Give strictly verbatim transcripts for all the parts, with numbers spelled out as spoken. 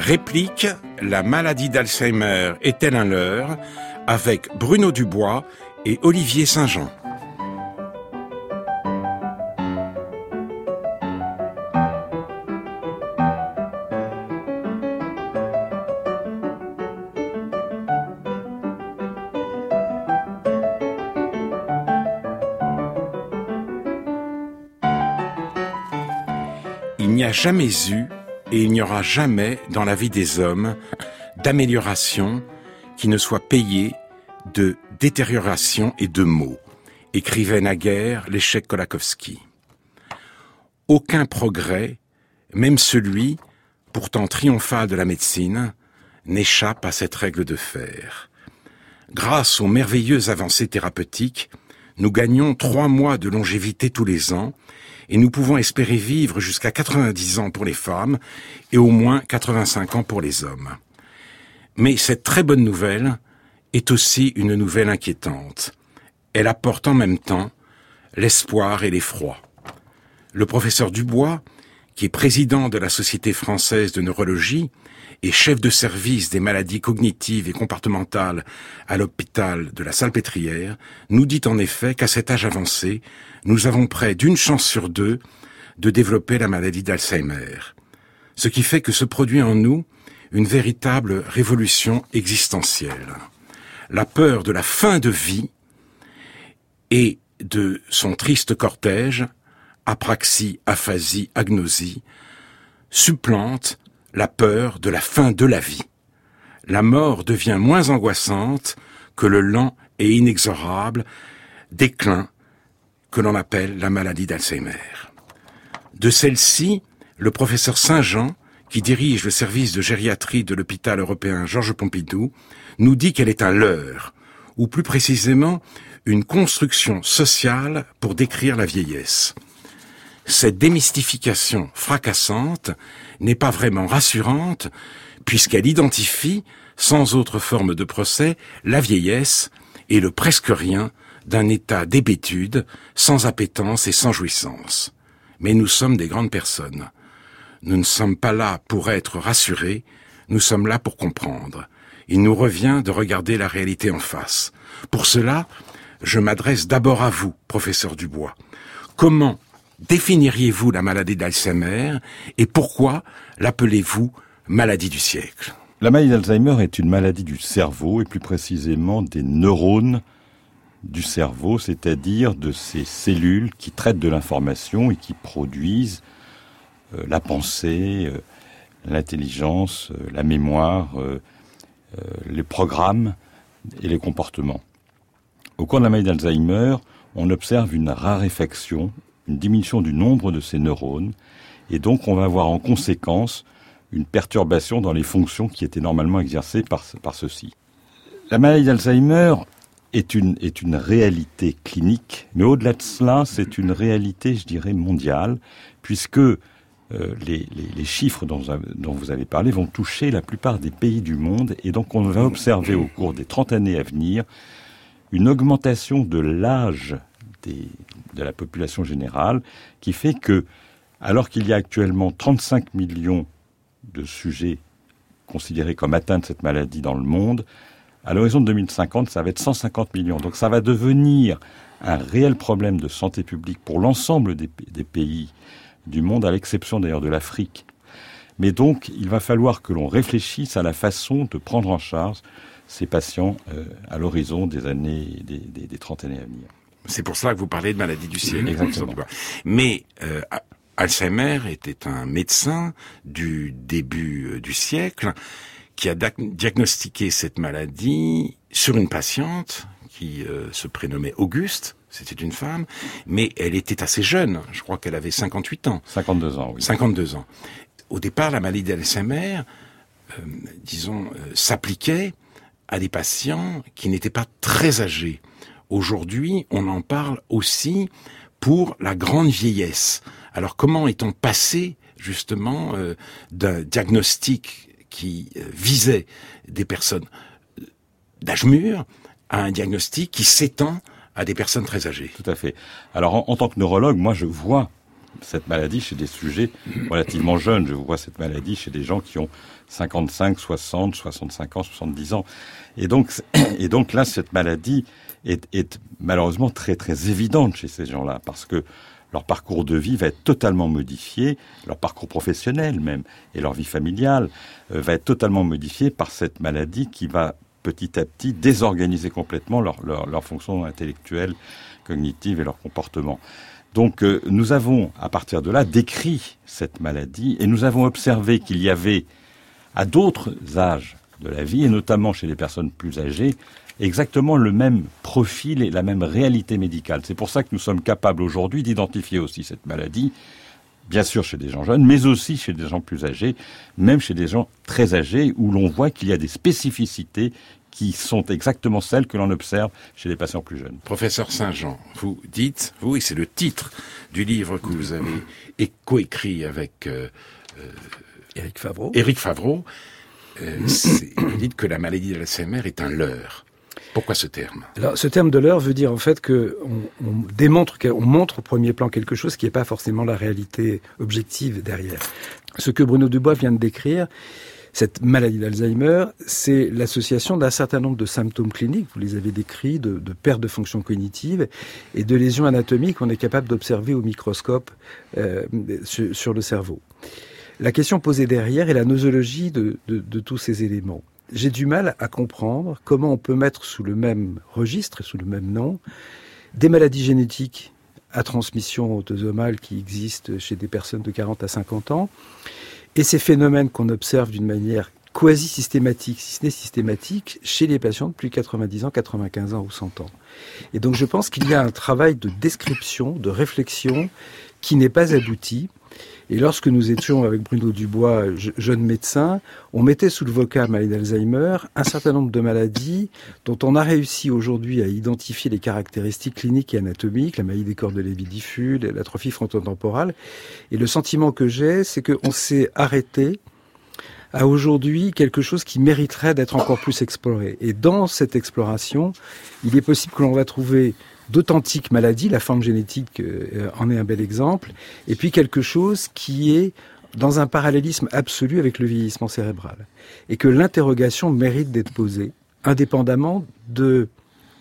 Réplique, la maladie d'Alzheimer est-elle un leurre, avec Bruno Dubois et Olivier Saint-Jean. Il n'y a jamais eu et il n'y aura jamais dans la vie des hommes d'amélioration qui ne soit payée de détérioration et de maux, écrivait naguère l'échec Kolakowski. Aucun progrès, même celui, pourtant triomphal de la médecine, n'échappe à cette règle de fer. Grâce aux merveilleuses avancées thérapeutiques, nous gagnons trois mois de longévité tous les ans, et nous pouvons espérer vivre jusqu'à quatre-vingt-dix ans pour les femmes et au moins quatre-vingt-cinq ans pour les hommes. Mais cette très bonne nouvelle est aussi une nouvelle inquiétante. Elle apporte en même temps l'espoir et l'effroi. Le professeur Dubois, qui est président de la Société française de neurologie et chef de service des maladies cognitives et comportementales à l'hôpital de la Salpêtrière, nous dit en effet qu'à cet âge avancé, nous avons près d'une chance sur deux de développer la maladie d'Alzheimer. Ce qui fait que se produit en nous une véritable révolution existentielle. La peur de la fin de vie et de son triste cortège, apraxie, aphasie, agnosie, supplante la peur de la fin de la vie. La mort devient moins angoissante que le lent et inexorable déclin que l'on appelle la maladie d'Alzheimer. De celle-ci, le professeur Saint-Jean, qui dirige le service de gériatrie de l'hôpital européen Georges Pompidou, nous dit qu'elle est un leurre, ou plus précisément une construction sociale pour décrire la vieillesse. Cette démystification fracassante n'est pas vraiment rassurante, puisqu'elle identifie, sans autre forme de procès, la vieillesse et le presque rien d'un état d'hébétude, sans appétence et sans jouissance. Mais nous sommes des grandes personnes. Nous ne sommes pas là pour être rassurés, nous sommes là pour comprendre. Il nous revient de regarder la réalité en face. Pour cela, je m'adresse d'abord à vous, professeur Dubois. Comment définiriez-vous la maladie d'Alzheimer et pourquoi l'appelez-vous maladie du siècle ? La maladie d'Alzheimer est une maladie du cerveau et plus précisément des neurones du cerveau, c'est-à-dire de ces cellules qui traitent de l'information et qui produisent euh, la pensée, euh, l'intelligence, euh, la mémoire, euh, euh, les programmes et les comportements. Au cours de la maladie d'Alzheimer, on observe une raréfaction, une diminution du nombre de ces neurones, et donc on va avoir en conséquence une perturbation dans les fonctions qui étaient normalement exercées par, par ceux-ci. La maladie d'Alzheimer est une, est une réalité clinique, mais au-delà de cela, c'est une réalité, je dirais, mondiale, puisque euh, les, les, les chiffres dont, dont vous avez parlé vont toucher la plupart des pays du monde, et donc on va observer au cours des trente années à venir une augmentation de l'âge des, de la population générale, qui fait que, alors qu'il y a actuellement trente-cinq millions de sujets considérés comme atteints de cette maladie dans le monde, à l'horizon de deux mille cinquante, ça va être cent cinquante millions. Donc ça va devenir un réel problème de santé publique pour l'ensemble des, des pays du monde, à l'exception d'ailleurs de l'Afrique. Mais donc, il va falloir que l'on réfléchisse à la façon de prendre en charge ces patients euh, à l'horizon des années, des, des, des trente années à venir. C'est pour cela que vous parlez de maladie du siècle. Exactement. Mais euh, Alzheimer était un médecin du début du siècle qui a diagnostiqué cette maladie sur une patiente qui euh, se prénommait Auguste, c'était une femme, mais elle était assez jeune, je crois qu'elle avait cinquante-huit ans. cinquante-deux ans, oui. cinquante-deux ans. Au départ, la maladie d'Alzheimer, euh, disons, euh, s'appliquait à des patients qui n'étaient pas très âgés. Aujourd'hui, on en parle aussi pour la grande vieillesse. Alors comment est-on passé justement euh, d'un diagnostic qui euh, visait des personnes d'âge mûr à un diagnostic qui s'étend à des personnes très âgées? Tout à fait. Alors en, en tant que neurologue, moi je vois cette maladie chez des sujets relativement jeunes. Je vois cette maladie chez des gens qui ont cinquante-cinq, soixante, soixante-cinq ans, soixante-dix ans. Et donc, et donc là, cette maladie est, est malheureusement très très évidente chez ces gens-là, parce que leur parcours de vie va être totalement modifié, leur parcours professionnel même, et leur vie familiale euh, va être totalement modifié par cette maladie qui va petit à petit désorganiser complètement leur, leur, leur fonction intellectuelle, cognitive et leur comportement. Donc euh, nous avons, à partir de là, décrit cette maladie et nous avons observé qu'il y avait, à d'autres âges de la vie, et notamment chez les personnes plus âgées, exactement le même profil et la même réalité médicale. C'est pour ça que nous sommes capables aujourd'hui d'identifier aussi cette maladie, bien sûr chez des gens jeunes, mais aussi chez des gens plus âgés, même chez des gens très âgés, où l'on voit qu'il y a des spécificités qui sont exactement celles que l'on observe chez les patients plus jeunes. Professeur Saint-Jean, vous dites, oui, c'est le titre du livre que vous avez coécrit avec euh, euh, Éric Favreau. Éric Favreau. Euh, vous dites que la maladie d'Alzheimer est un leurre. Pourquoi ce terme ? Alors, ce terme de leurre veut dire en fait que on, on démontre, on montre au premier plan quelque chose qui n'est pas forcément la réalité objective derrière. Ce que Bruno Dubois vient de décrire, cette maladie d'Alzheimer, c'est l'association d'un certain nombre de symptômes cliniques, vous les avez décrits, de, de perte de fonction cognitive et de lésions anatomiques qu'on est capable d'observer au microscope euh, sur, sur le cerveau. La question posée derrière est la nosologie de, de, de tous ces éléments. J'ai du mal à comprendre comment on peut mettre sous le même registre, sous le même nom, des maladies génétiques à transmission autosomale qui existent chez des personnes de quarante à cinquante ans, et ces phénomènes qu'on observe d'une manière quasi-systématique, si ce n'est systématique, chez les patients depuis quatre-vingt-dix ans, quatre-vingt-quinze ans ou cent ans. Et donc je pense qu'il y a un travail de description, de réflexion qui n'est pas abouti. Et lorsque nous étions avec Bruno Dubois, jeune médecin, on mettait sous le vocable maladie d'Alzheimer un certain nombre de maladies dont on a réussi aujourd'hui à identifier les caractéristiques cliniques et anatomiques, la maladie des corps de Lévy diffus, l'atrophie frontotemporale. Et le sentiment que j'ai, c'est qu'on s'est arrêté à aujourd'hui quelque chose qui mériterait d'être encore plus exploré. Et dans cette exploration, il est possible que l'on va trouver d'authentiques maladies, la forme génétique euh, en est un bel exemple, et puis quelque chose qui est dans un parallélisme absolu avec le vieillissement cérébral. Et que l'interrogation mérite d'être posée, indépendamment de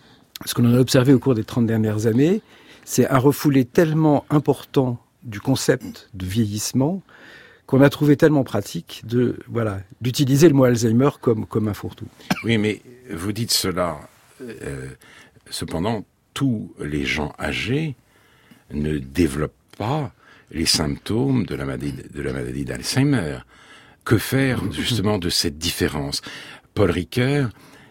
ce que l'on a observé au cours des trente dernières années, c'est un refoulé tellement important du concept de vieillissement qu'on a trouvé tellement pratique de voilà d'utiliser le mot Alzheimer comme, comme un fourre-tout. Oui, mais vous dites cela, euh, cependant, tous les gens âgés ne développent pas les symptômes de la maladie, de la maladie d'Alzheimer. Que faire justement de cette différence ? Paul Ricoeur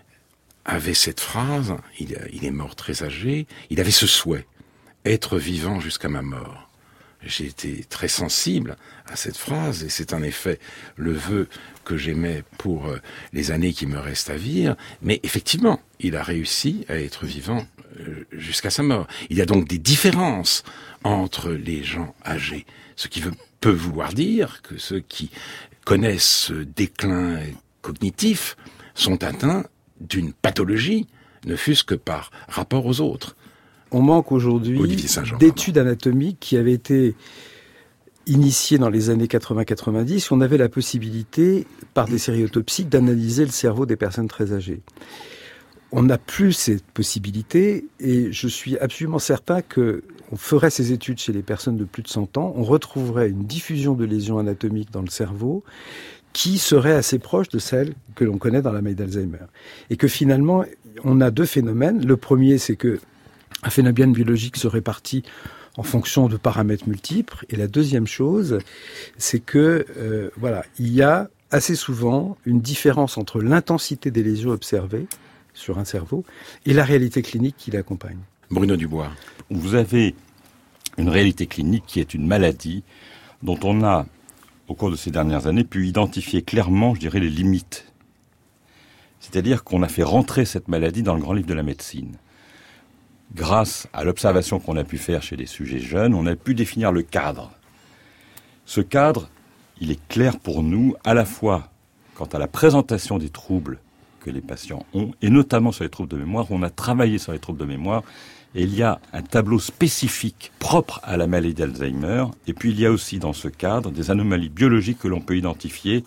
avait cette phrase, il, il est mort très âgé, il avait ce souhait, être vivant jusqu'à ma mort. J'ai été très sensible à cette phrase et c'est en effet le vœu que j'aimais pour les années qui me restent à vivre. Mais effectivement, il a réussi à être vivant jusqu'à sa mort. Il y a donc des différences entre les gens âgés. Ce qui veut, peut vouloir dire que ceux qui connaissent ce déclin cognitif sont atteints d'une pathologie, ne fût-ce que par rapport aux autres. On manque aujourd'hui d'études anatomiques qui avaient été initiées dans les années quatre-vingts quatre-vingt-dix. On avait la possibilité, par des séries autopsiques, d'analyser le cerveau des personnes très âgées. On n'a plus cette possibilité et je suis absolument certain que on ferait ces études chez les personnes de plus de cent ans, on retrouverait une diffusion de lésions anatomiques dans le cerveau qui serait assez proche de celle que l'on connaît dans la maladie d'Alzheimer. Et que finalement, on a deux phénomènes. Le premier, c'est que un phénomène biologique se répartit en fonction de paramètres multiples. Et la deuxième chose, c'est que euh, voilà, il y a assez souvent une différence entre l'intensité des lésions observées sur un cerveau et la réalité clinique qui l'accompagne. Bruno Dubois. Vous avez une réalité clinique qui est une maladie dont on a, au cours de ces dernières années, pu identifier clairement, je dirais, les limites. C'est-à-dire qu'on a fait rentrer cette maladie dans le grand livre de la médecine. Grâce à l'observation qu'on a pu faire chez les sujets jeunes, on a pu définir le cadre. Ce cadre, il est clair pour nous, à la fois quant à la présentation des troubles que les patients ont, et notamment sur les troubles de mémoire. On a travaillé sur les troubles de mémoire, Et il y a un tableau spécifique propre à la maladie d'Alzheimer. Et puis il y a aussi dans ce cadre des anomalies biologiques que l'on peut identifier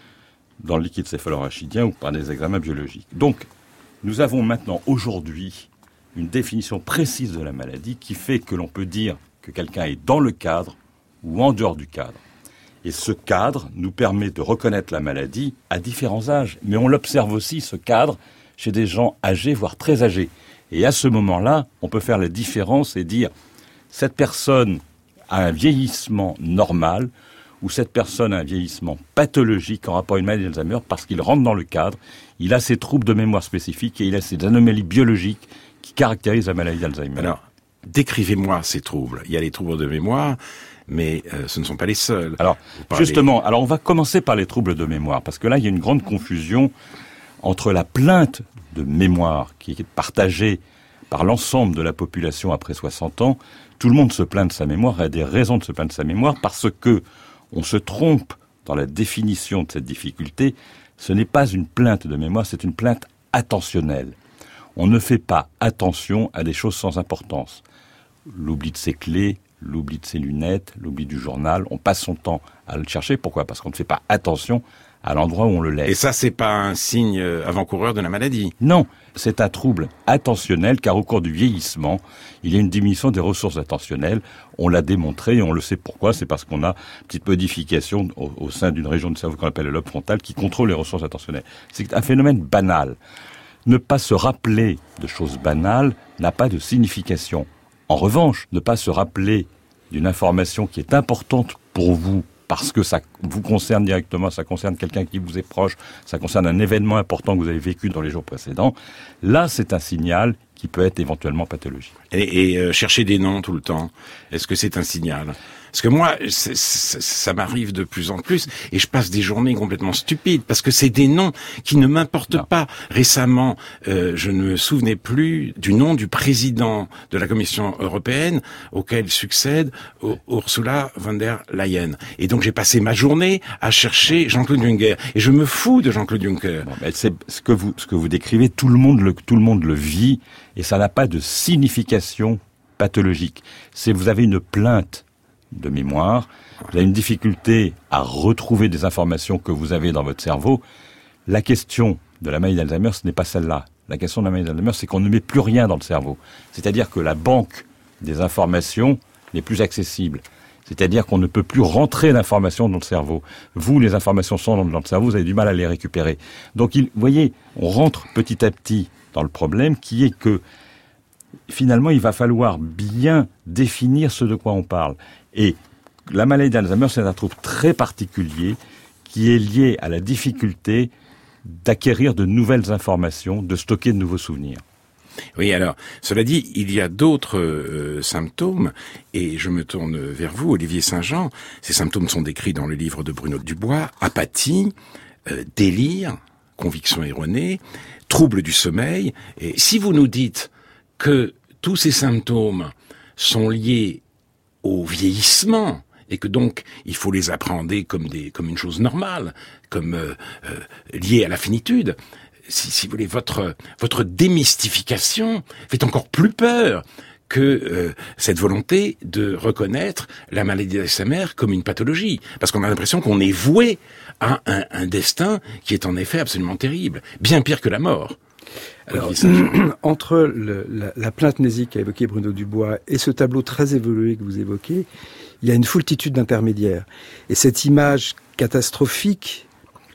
dans le liquide céphalorachidien ou par des examens biologiques. Donc, nous avons maintenant aujourd'hui une définition précise de la maladie qui fait que l'on peut dire que quelqu'un est dans le cadre ou en dehors du cadre. Et ce cadre nous permet de reconnaître la maladie à différents âges. Mais on l'observe aussi, ce cadre, chez des gens âgés, voire très âgés. Et à ce moment-là, on peut faire la différence et dire cette personne a un vieillissement normal ou cette personne a un vieillissement pathologique en rapport à une maladie d'Alzheimer parce qu'il rentre dans le cadre, il a ses troubles de mémoire spécifiques et il a ses anomalies biologiques qui caractérisent la maladie d'Alzheimer. Alors, décrivez-moi ces troubles. Il y a les troubles de mémoire, mais euh, ce ne sont pas les seuls. Alors, parlez... justement, alors on va commencer par les troubles de mémoire parce que là, il y a une grande confusion entre la plainte de mémoire qui est partagée par l'ensemble de la population après soixante ans. Tout le monde se plaint de sa mémoire et a des raisons de se plaindre de sa mémoire parce que on se trompe dans la définition de cette difficulté. Ce n'est pas une plainte de mémoire, c'est une plainte attentionnelle. On ne fait pas attention à des choses sans importance. L'oubli de ses clés, l'oubli de ses lunettes, l'oubli du journal, on passe son temps à le chercher. Pourquoi ? Parce qu'on ne fait pas attention à l'endroit où on le laisse. Et ça, c'est pas un signe avant-coureur de la maladie ? Non, c'est un trouble attentionnel, car au cours du vieillissement, il y a une diminution des ressources attentionnelles. On l'a démontré et on le sait pourquoi. C'est parce qu'on a une petite modification au, au sein d'une région du cerveau qu'on appelle le lobe frontal qui contrôle les ressources attentionnelles. C'est un phénomène banal. Ne pas se rappeler de choses banales n'a pas de signification. En revanche, ne pas se rappeler d'une information qui est importante pour vous, parce que ça vous concerne directement, ça concerne quelqu'un qui vous est proche, ça concerne un événement important que vous avez vécu dans les jours précédents, là, c'est un signal qui peut être éventuellement pathologique. Et, et euh, chercher des noms tout le temps, est-ce que c'est un signal ? Parce que moi, c'est, c'est, ça m'arrive de plus en plus, et je passe des journées complètement stupides, parce que c'est des noms qui ne m'importent non. pas. Récemment, euh, je ne me souvenais plus du nom du président de la Commission européenne, auquel succède Ursula von der Leyen. Et donc j'ai passé ma journée à chercher Jean-Claude Juncker, et je me fous de Jean-Claude Juncker. Bon, ben c'est ce que vous ce que vous décrivez, tout le monde le tout le monde le vit, et ça n'a pas de signification pathologique. C'est vous avez une plainte de mémoire, vous avez une difficulté à retrouver des informations que vous avez dans votre cerveau. La question de la maladie d'Alzheimer, ce n'est pas celle-là. La question de la maladie d'Alzheimer, c'est qu'on ne met plus rien dans le cerveau. C'est-à-dire que la banque des informations n'est plus accessible. C'est-à-dire qu'on ne peut plus rentrer d'informations dans le cerveau. Vous, les informations sont dans le cerveau, vous avez du mal à les récupérer. Donc, il, vous voyez, on rentre petit à petit dans le problème qui est que finalement, il va falloir bien définir ce de quoi on parle. Et la maladie d'Alzheimer, c'est un trouble très particulier qui est lié à la difficulté d'acquérir de nouvelles informations, de stocker de nouveaux souvenirs. Oui, alors, cela dit, il y a d'autres euh, symptômes, et je me tourne vers vous, Olivier Saint-Jean. Ces symptômes sont décrits dans le livre de Bruno Dubois: apathie, euh, délire, conviction erronée, trouble du sommeil. Et si vous nous dites que tous ces symptômes sont liés au vieillissement, et que donc il faut les appréhender comme des comme une chose normale, comme euh, euh, liée à la finitude. Si, si vous voulez, votre votre démystification fait encore plus peur que euh, cette volonté de reconnaître la maladie d'Alzheimer comme une pathologie, parce qu'on a l'impression qu'on est voué à un, un destin qui est en effet absolument terrible, bien pire que la mort. Alors, entre le, la, la plainte mnésique qu'a évoqué Bruno Dubois et ce tableau très évolué que vous évoquez, il y a une foultitude d'intermédiaires. Et cette image catastrophique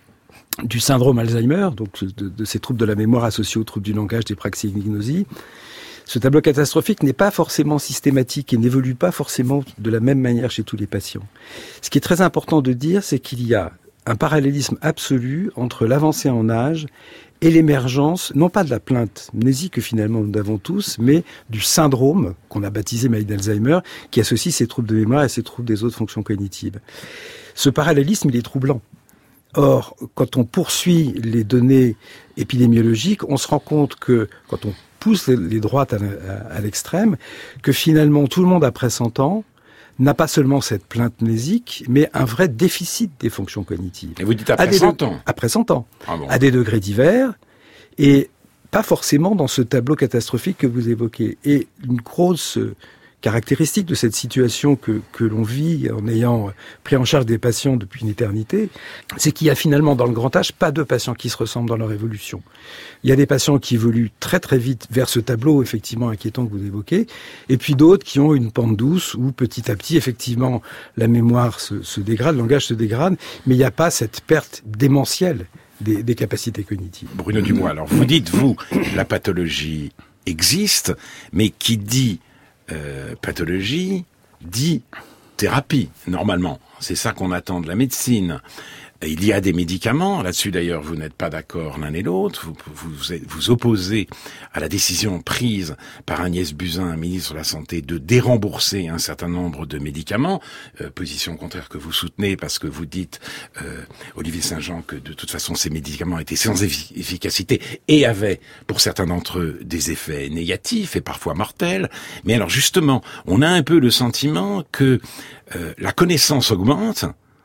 du syndrome Alzheimer, donc de, de ces troubles de la mémoire associés aux troubles du langage, des praxéagnoses, ce tableau catastrophique n'est pas forcément systématique et n'évolue pas forcément de la même manière chez tous les patients. Ce qui est très important de dire, c'est qu'il y a un parallélisme absolu entre l'avancée en âge et l'émergence, non pas de la plainte mnésique que finalement nous avons tous, mais du syndrome qu'on a baptisé maladie d'Alzheimer, qui associe ces troubles de mémoire et ces troubles des autres fonctions cognitives. Ce parallélisme, il est troublant. Or, quand on poursuit les données épidémiologiques, on se rend compte que, quand on pousse les droites à l'extrême, que finalement tout le monde après cent ans n'a pas seulement cette plainte mnésique, mais un vrai déficit des fonctions cognitives. Et vous dites après cent ans ? Après cent ans. Ah bon. À des degrés divers. Et pas forcément dans ce tableau catastrophique que vous évoquez. Et une grosse caractéristique de cette situation que, que l'on vit en ayant pris en charge des patients depuis une éternité, c'est qu'il y a finalement dans le grand âge pas deux patients qui se ressemblent dans leur évolution. Il y a des patients qui évoluent très très vite vers ce tableau effectivement inquiétant que vous évoquez, et puis d'autres qui ont une pente douce où petit à petit effectivement la mémoire se, se dégrade, le langage se dégrade, mais il n'y a pas cette perte démentielle des, des capacités cognitives. Bruno Dubois, alors vous dites, vous, la pathologie existe, mais qui dit Euh, pathologie, dit thérapie, normalement. C'est ça qu'on attend de la médecine. Il y a des médicaments, là-dessus d'ailleurs vous n'êtes pas d'accord l'un et l'autre, vous, vous vous, vous opposez à la décision prise par Agnès Buzyn, ministre de la Santé, de dérembourser un certain nombre de médicaments, euh, position contraire que vous soutenez parce que vous dites, euh, Olivier Saint-Jean, que de toute façon ces médicaments étaient sans effi- efficacité et avaient pour certains d'entre eux des effets négatifs et parfois mortels. Mais alors justement, on a un peu le sentiment que euh, la connaissance augmente,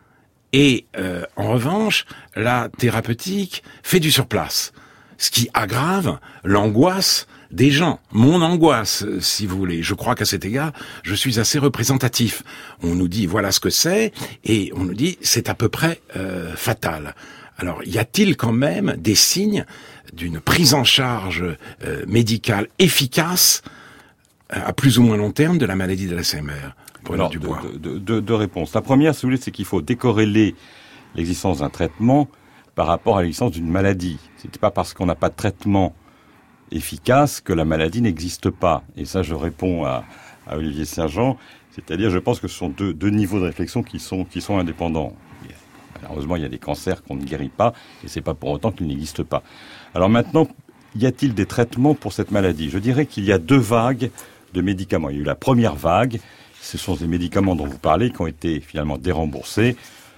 et euh, en revanche, la thérapeutique fait du surplace, ce qui aggrave l'angoisse des gens. Mon angoisse, si vous voulez. Je crois qu'à cet égard, je suis assez représentatif. On nous dit voilà ce que c'est, et on nous dit c'est à peu près euh, fatal. Alors, y a-t-il quand même des signes d'une prise en charge euh, médicale efficace à plus ou moins long terme de la maladie de l'Alzheimer? Alors, deux de, de, de réponses. La première, si vous voulez, c'est qu'il faut décorréler l'existence d'un traitement par rapport à l'existence d'une maladie. C'est pas parce qu'on n'a pas de traitement efficace que la maladie n'existe pas. Et ça, je réponds à, à Olivier Saint-Jean. C'est-à-dire, je pense que ce sont deux, deux niveaux de réflexion qui sont, qui sont indépendants. Malheureusement, il y a des cancers qu'on ne guérit pas, et c'est pas pour autant qu'ils n'existent pas. Alors maintenant, y a-t-il des traitements pour cette maladie? Je dirais qu'il y a deux vagues de médicaments. Il y a eu la première vague. Ce sont des médicaments dont vous parlez qui ont été finalement déremboursés.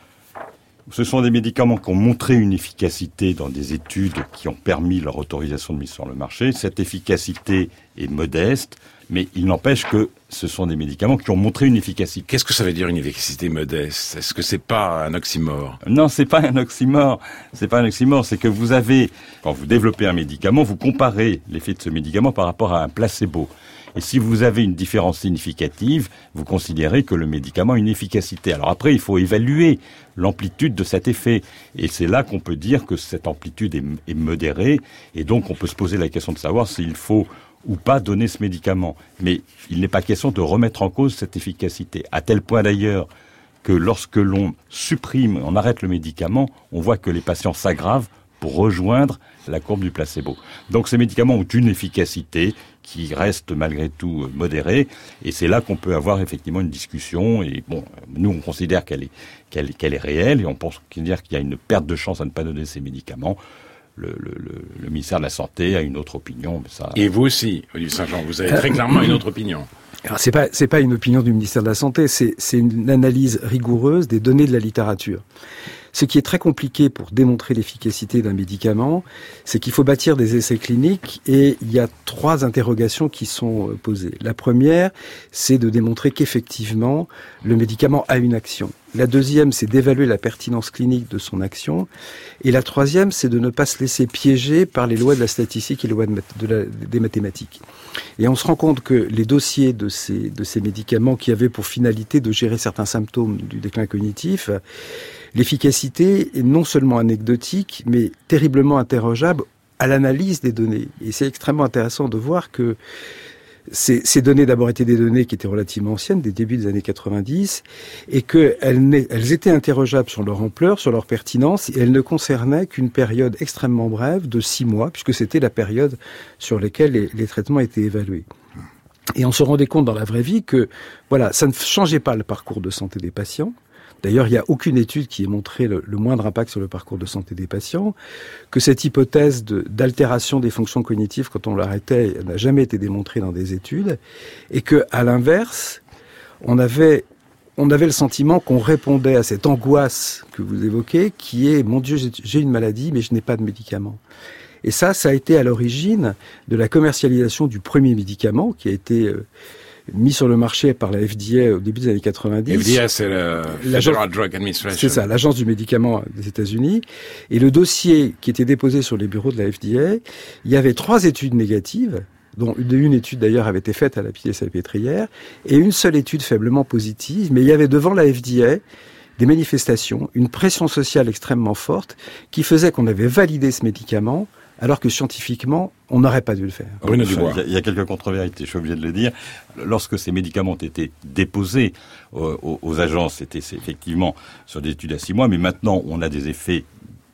Ce sont des médicaments qui ont montré une efficacité dans des études qui ont permis leur autorisation de mise sur le marché. Cette efficacité est modeste, mais il n'empêche que ce sont des médicaments qui ont montré une efficacité. Qu'est-ce que ça veut dire une efficacité modeste? Est-ce que c'est pas un oxymore? Non, c'est pas un oxymore. C'est pas un oxymore. C'est que vous avez, quand vous développez un médicament, vous comparez l'effet de ce médicament par rapport à un placebo. Et si vous avez une différence significative, vous considérez que le médicament a une efficacité. Alors après, il faut évaluer l'amplitude de cet effet. Et c'est là qu'on peut dire que cette amplitude est, est modérée. Et donc, on peut se poser la question de savoir s'il faut ou pas donner ce médicament. Mais il n'est pas question de remettre en cause cette efficacité. À tel point d'ailleurs que lorsque l'on supprime, on arrête le médicament, on voit que les patients s'aggravent pour rejoindre la courbe du placebo. Donc ces médicaments ont une efficacité qui reste malgré tout modérée, et c'est là qu'on peut avoir effectivement une discussion. Et bon, nous on considère qu'elle est qu'elle, qu'elle est réelle, et on pense qu'il y a une perte de chance à ne pas donner ces médicaments. Le, le, le, le ministère de la Santé a une autre opinion. Mais ça... Et vous aussi, Olivier Saint-Jean, vous avez très clairement une autre opinion. Alors c'est pas c'est pas une opinion du ministère de la Santé, c'est c'est une analyse rigoureuse des données de la littérature. Ce qui est très compliqué pour démontrer l'efficacité d'un médicament, c'est qu'il faut bâtir des essais cliniques, et il y a trois interrogations qui sont posées. La première, c'est de démontrer qu'effectivement, le médicament a une action. La deuxième, c'est d'évaluer la pertinence clinique de son action. Et la troisième, c'est de ne pas se laisser piéger par les lois de la statistique et les lois de, de la, des mathématiques. Et on se rend compte que les dossiers de ces, de ces médicaments qui avaient pour finalité de gérer certains symptômes du déclin cognitif, l'efficacité est non seulement anecdotique, mais terriblement interrogeable à l'analyse des données. Et c'est extrêmement intéressant de voir que ces, ces données d'abord étaient des données qui étaient relativement anciennes, des débuts des années quatre-vingt-dix, et qu'elles elles étaient interrogeables sur leur ampleur, sur leur pertinence, et elles ne concernaient qu'une période extrêmement brève de six mois, puisque c'était la période sur laquelle les, les traitements étaient évalués. Et on se rendait compte dans la vraie vie que, voilà, ça ne changeait pas le parcours de santé des patients. D'ailleurs, il n'y a aucune étude qui ait montré le, le moindre impact sur le parcours de santé des patients, que cette hypothèse de, d'altération des fonctions cognitives quand on l'arrêtait n'a jamais été démontrée dans des études, et que, à l'inverse, on avait, on avait le sentiment qu'on répondait à cette angoisse que vous évoquez, qui est « mon Dieu, j'ai, j'ai une maladie, mais je n'ai pas de médicament ». Et ça, ça a été à l'origine de la commercialisation du premier médicament qui a été... Euh, mis sur le marché par la F D A au début des années quatre-vingt-dix. F D A, c'est le Federal Drug Administration. C'est ça, l'agence du médicament des États-Unis. Et le dossier qui était déposé sur les bureaux de la F D A, il y avait trois études négatives, dont une étude d'ailleurs avait été faite à la Pitié-Salpêtrière, et une seule étude faiblement positive, mais il y avait devant la F D A des manifestations, une pression sociale extrêmement forte qui faisait qu'on avait validé ce médicament, alors que scientifiquement, on n'aurait pas dû le faire. Bruno Dubois. Il y a quelques contre-vérités, je suis obligé de le dire. Lorsque ces médicaments ont été déposés aux, aux, aux agences, c'était effectivement sur des études à six mois, mais maintenant on a des effets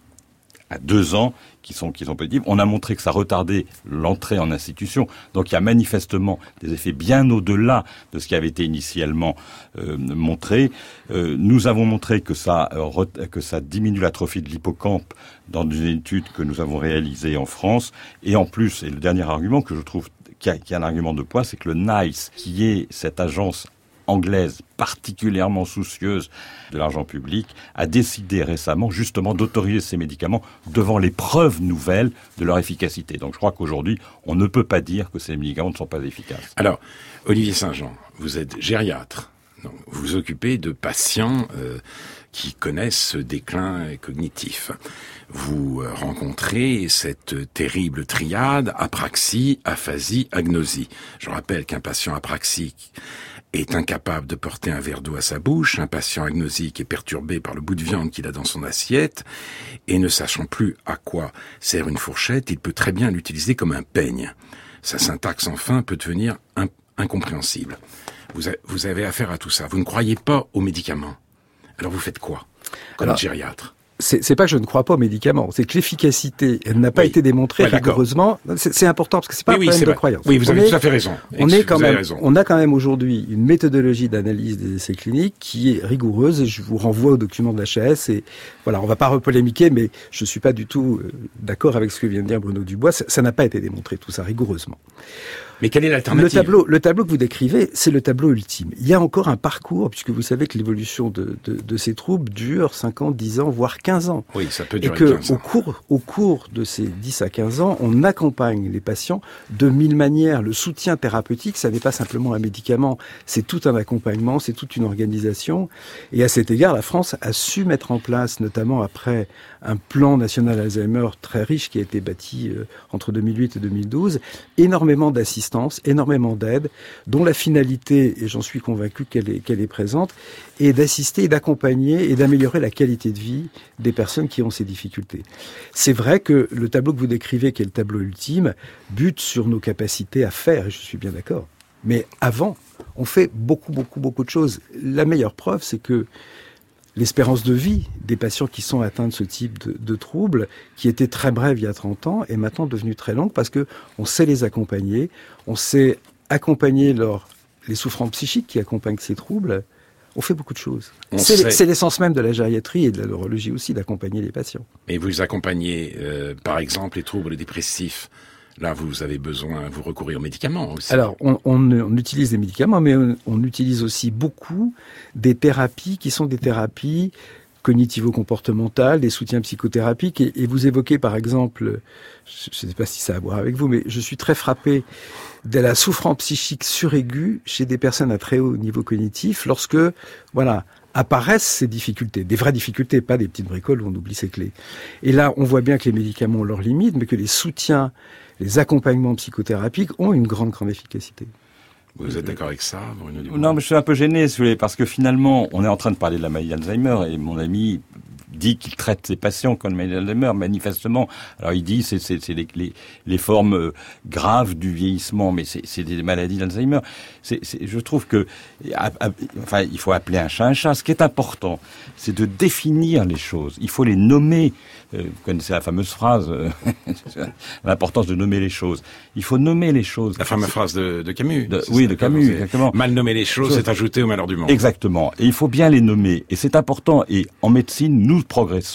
à deux ans qui sont qui sont positifs. On a montré que ça retardait l'entrée en institution. Donc il y a manifestement des effets bien au-delà de ce qui avait été initialement euh, montré. Euh, nous avons montré que ça euh, que ça diminue l'atrophie de l'hippocampe dans une étude que nous avons réalisée en France. Et en plus, et le dernier argument que je trouve qui a, qui a un argument de poids, c'est que le NICE, qui est cette agence anglaise particulièrement soucieuse de l'argent public, a décidé récemment justement d'autoriser ces médicaments devant les preuves nouvelles de leur efficacité. Donc je crois qu'aujourd'hui, on ne peut pas dire que ces médicaments ne sont pas efficaces. Alors, Olivier Saint-Jean, vous êtes gériatre. Donc, vous vous occupez de patients euh, qui connaissent ce déclin cognitif. Vous euh, rencontrez cette terrible triade apraxie, aphasie, agnosie. Je rappelle qu'un patient apraxique est incapable de porter un verre d'eau à sa bouche, un patient agnosique est perturbé par le bout de viande qu'il a dans son assiette, et ne sachant plus à quoi sert une fourchette, il peut très bien l'utiliser comme un peigne. Sa syntaxe, enfin, peut devenir in- incompréhensible. Vous, a, vous avez affaire à tout ça. Vous ne croyez pas aux médicaments. Alors vous faites quoi, comme Alors, gériatre ? C'est, c'est pas que je ne crois pas aux médicaments, c'est que l'efficacité, elle n'a pas oui. été démontrée ouais, rigoureusement. C'est, c'est important parce que c'est pas oui, un problème de croyance. Oui, vous on avez est, tout à fait raison. On est quand même, on a quand même aujourd'hui une méthodologie d'analyse des essais cliniques qui est rigoureuse. Et je vous renvoie au document de l'H A S et voilà, on va pas repolémiquer, mais je suis pas du tout d'accord avec ce que vient de dire Bruno Dubois. Ça, ça n'a pas été démontré tout ça rigoureusement. Mais quelle est l'alternative ? Le tableau, le tableau que vous décrivez, c'est le tableau ultime. Il y a encore un parcours, puisque vous savez que l'évolution de, de, de ces troubles dure cinq ans, dix ans, voire quinze ans. Oui, ça peut durer quinze ans. Et que, au cours, au cours de ces dix à quinze ans, on accompagne les patients de mille manières. Le soutien thérapeutique, ça n'est pas simplement un médicament, c'est tout un accompagnement, c'est toute une organisation. Et à cet égard, la France a su mettre en place, notamment après un plan national Alzheimer très riche qui a été bâti euh, entre deux mille huit et deux mille douze, énormément d'assistance, énormément d'aide, dont la finalité, et j'en suis convaincu qu'elle est, qu'elle est présente, est d'assister et d'accompagner et d'améliorer la qualité de vie des personnes qui ont ces difficultés. C'est vrai que le tableau que vous décrivez, qui est le tableau ultime, bute sur nos capacités à faire, et je suis bien d'accord. Mais avant, on fait beaucoup, beaucoup, beaucoup de choses. La meilleure preuve, c'est que l'espérance de vie des patients qui sont atteints de ce type de, de troubles, qui était très brève il y a trente ans, est maintenant devenue très longue parce que on sait les accompagner, on sait accompagner leur, les souffrances psychiques qui accompagnent ces troubles. On fait beaucoup de choses. C'est, sait... c'est l'essence même de la gériatrie et de la neurologie aussi, d'accompagner les patients. Et vous accompagnez, euh, par exemple, les troubles dépressifs. Là, vous avez besoin, vous recourez aux médicaments aussi. Alors, on, on, on utilise des médicaments, mais on, on utilise aussi beaucoup des thérapies qui sont des thérapies cognitivo-comportementales, des soutiens psychothérapiques. Et, et vous évoquez, par exemple, je ne sais pas si ça a à voir avec vous, mais je suis très frappé de la souffrance psychique suraiguë chez des personnes à très haut niveau cognitif lorsque, voilà, apparaissent ces difficultés, des vraies difficultés, pas des petites bricoles où on oublie ses clés. Et là, on voit bien que les médicaments ont leurs limites, mais que les soutiens, les accompagnements psychothérapiques ont une grande, grande efficacité. Vous êtes d'accord avec ça, Bruno Dubois ? Non, mais je suis un peu gêné, si vous voulez, parce que finalement, on est en train de parler de la maladie d'Alzheimer, et mon ami dit qu'il traite ses patients comme maladie d'Alzheimer, manifestement. Alors il dit c'est c'est c'est les les, les formes euh, graves du vieillissement, mais c'est c'est des maladies d'Alzheimer. C'est c'est je trouve que à, à, enfin il faut appeler un chat un chat. Ce qui est important, c'est de définir les choses. Il faut les nommer. Euh, vous connaissez la fameuse phrase, euh, l'importance de nommer les choses. Il faut nommer les choses. La fameuse phrase de, de Camus. De, oui, de Camus, exactement. Mal nommer les choses, c'est ajouter au malheur du monde. Exactement. Et il faut bien les nommer. Et c'est important. Et en médecine, nous progressons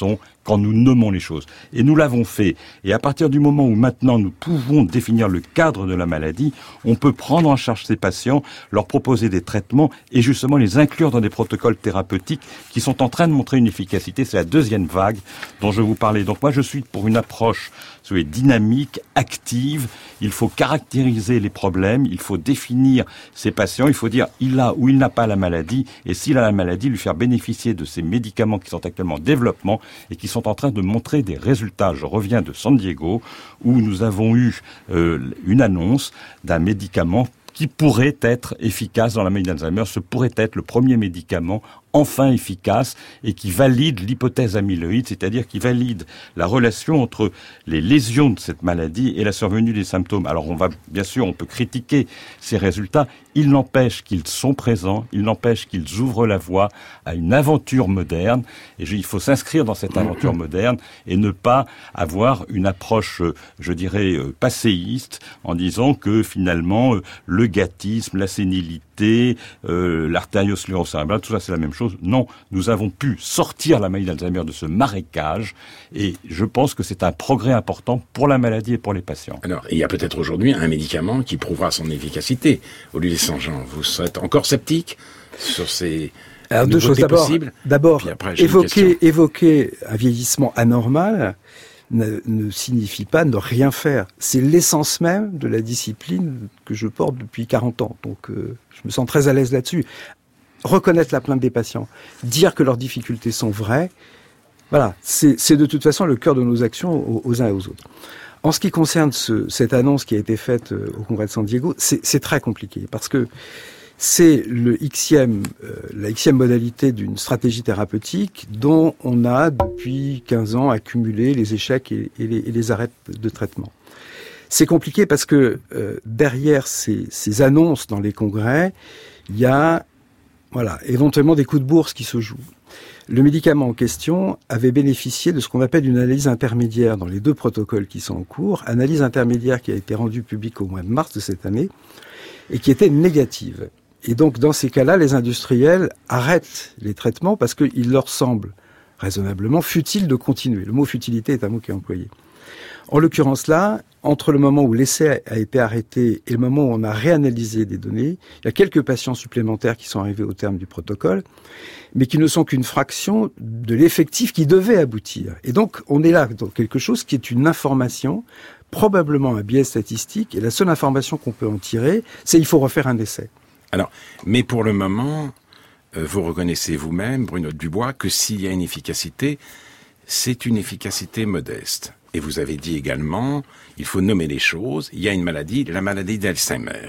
quand nous nommons les choses. Et nous l'avons fait. Et à partir du moment où maintenant nous pouvons définir le cadre de la maladie, on peut prendre en charge ces patients, leur proposer des traitements et justement les inclure dans des protocoles thérapeutiques qui sont en train de montrer une efficacité. C'est la deuxième vague dont je vous parlais. Donc moi, je suis pour une approche soyez, dynamique, active. Il faut caractériser les problèmes, il faut définir ces patients, il faut dire il a ou il n'a pas la maladie, et s'il a la maladie, lui faire bénéficier de ces médicaments qui sont actuellement en développement et qui sont en train de montrer des résultats. Je reviens de San Diego, où nous avons eu euh, une annonce d'un médicament qui pourrait être efficace dans la maladie d'Alzheimer. Ce pourrait être le premier médicament enfin efficace et qui valide l'hypothèse amyloïde, c'est-à-dire qui valide la relation entre les lésions de cette maladie et la survenue des symptômes. Alors on va, bien sûr, on peut critiquer ces résultats. Il n'empêche qu'ils sont présents, il n'empêche qu'ils ouvrent la voie à une aventure moderne. Et il faut s'inscrire dans cette aventure moderne et ne pas avoir une approche, je dirais, passéiste en disant que finalement le gâtisme, la sénilité, euh, l'artériosclérose cérébrale, tout ça c'est la même chose. Non, nous avons pu sortir la maladie d'Alzheimer de ce marécage et je pense que c'est un progrès important pour la maladie et pour les patients. Alors, il y a peut-être aujourd'hui un médicament qui prouvera son efficacité. Olivier Saint-Jean, vous êtes encore sceptique sur ces Alors, deux choses. D'abord, possibles d'abord évoquer, évoquer un vieillissement anormal ne, ne signifie pas ne rien faire. C'est l'essence même de la discipline que je porte depuis quarante ans. Donc, euh, je me sens très à l'aise là-dessus. Reconnaître la plainte des patients, dire que leurs difficultés sont vraies, voilà, c'est, c'est de toute façon le cœur de nos actions aux, aux uns et aux autres. En ce qui concerne ce, cette annonce qui a été faite au Congrès de San Diego, c'est, c'est très compliqué parce que c'est le Xème, euh, la Xème modalité d'une stratégie thérapeutique dont on a depuis quinze ans accumulé les échecs et, et, les, et les arrêts de traitement. C'est compliqué parce que euh, derrière ces, ces annonces dans les congrès, il y a voilà, éventuellement des coups de bourse qui se jouent. Le médicament en question avait bénéficié de ce qu'on appelle une analyse intermédiaire dans les deux protocoles qui sont en cours, analyse intermédiaire qui a été rendue publique au mois de mars de cette année et qui était négative. Et donc, dans ces cas-là, les industriels arrêtent les traitements parce qu'il leur semble raisonnablement futile de continuer. Le mot futilité est un mot qui est employé. En l'occurrence là, entre le moment où l'essai a été arrêté et le moment où on a réanalysé des données, il y a quelques patients supplémentaires qui sont arrivés au terme du protocole, mais qui ne sont qu'une fraction de l'effectif qui devait aboutir. Et donc, on est là dans quelque chose qui est une information, probablement un biais statistique, et la seule information qu'on peut en tirer, c'est il faut refaire un essai. Alors, mais pour le moment, euh, vous reconnaissez vous-même, Bruno Dubois, que s'il y a une efficacité, c'est une efficacité modeste. Et vous avez dit également, il faut nommer les choses, il y a une maladie, la maladie d'Alzheimer.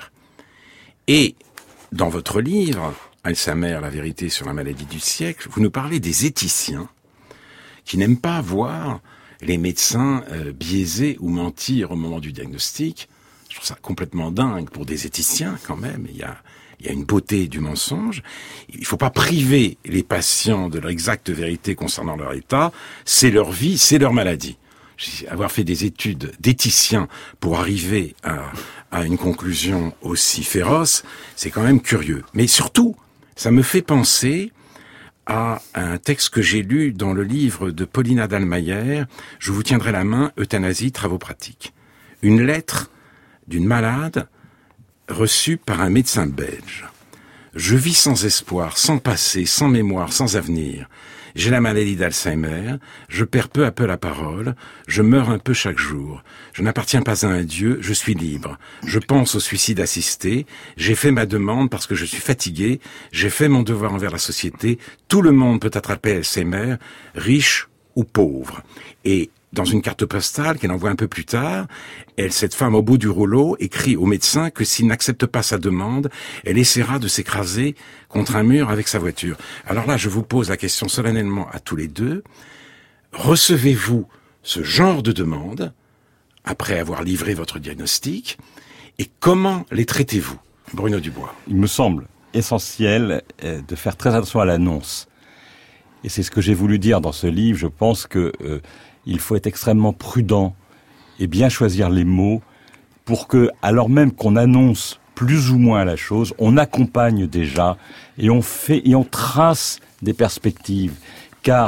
Et dans votre livre, Alzheimer, la vérité sur la maladie du siècle, vous nous parlez des éthiciens qui n'aiment pas voir les médecins euh, biaiser ou mentir au moment du diagnostic. Je trouve ça complètement dingue pour des éthiciens quand même. Il y a, il y a une beauté du mensonge. Il ne faut pas priver les patients de leur exacte vérité concernant leur état. C'est leur vie, c'est leur maladie. Avoir fait des études d'éthiciens pour arriver à, à une conclusion aussi féroce, c'est quand même curieux. Mais surtout, ça me fait penser à un texte que j'ai lu dans le livre de Paulina Dallmayr, « Je vous tiendrai la main, euthanasie, travaux pratiques ». Une lettre d'une malade reçue par un médecin belge. « Je vis sans espoir, sans passé, sans mémoire, sans avenir. J'ai la maladie d'Alzheimer, je perds peu à peu la parole, je meurs un peu chaque jour. Je n'appartiens pas à un dieu, je suis libre. Je pense au suicide assisté, j'ai fait ma demande parce que je suis fatigué, j'ai fait mon devoir envers la société. Tout le monde peut attraper Alzheimer, riche ou pauvre. » Et dans une carte postale qu'elle envoie un peu plus tard, elle, cette femme au bout du rouleau écrit au médecin que s'il n'accepte pas sa demande, elle essaiera de s'écraser contre un mur avec sa voiture. Alors là, je vous pose la question solennellement à tous les deux. Recevez-vous ce genre de demande après avoir livré votre diagnostic et comment les traitez-vous, Bruno Dubois? Il me semble essentiel de faire très attention à l'annonce. Et c'est ce que j'ai voulu dire dans ce livre. Je pense que euh, il faut être extrêmement prudent et bien choisir les mots pour que, alors même qu'on annonce plus ou moins la chose, on accompagne déjà et on fait et on trace des perspectives. Car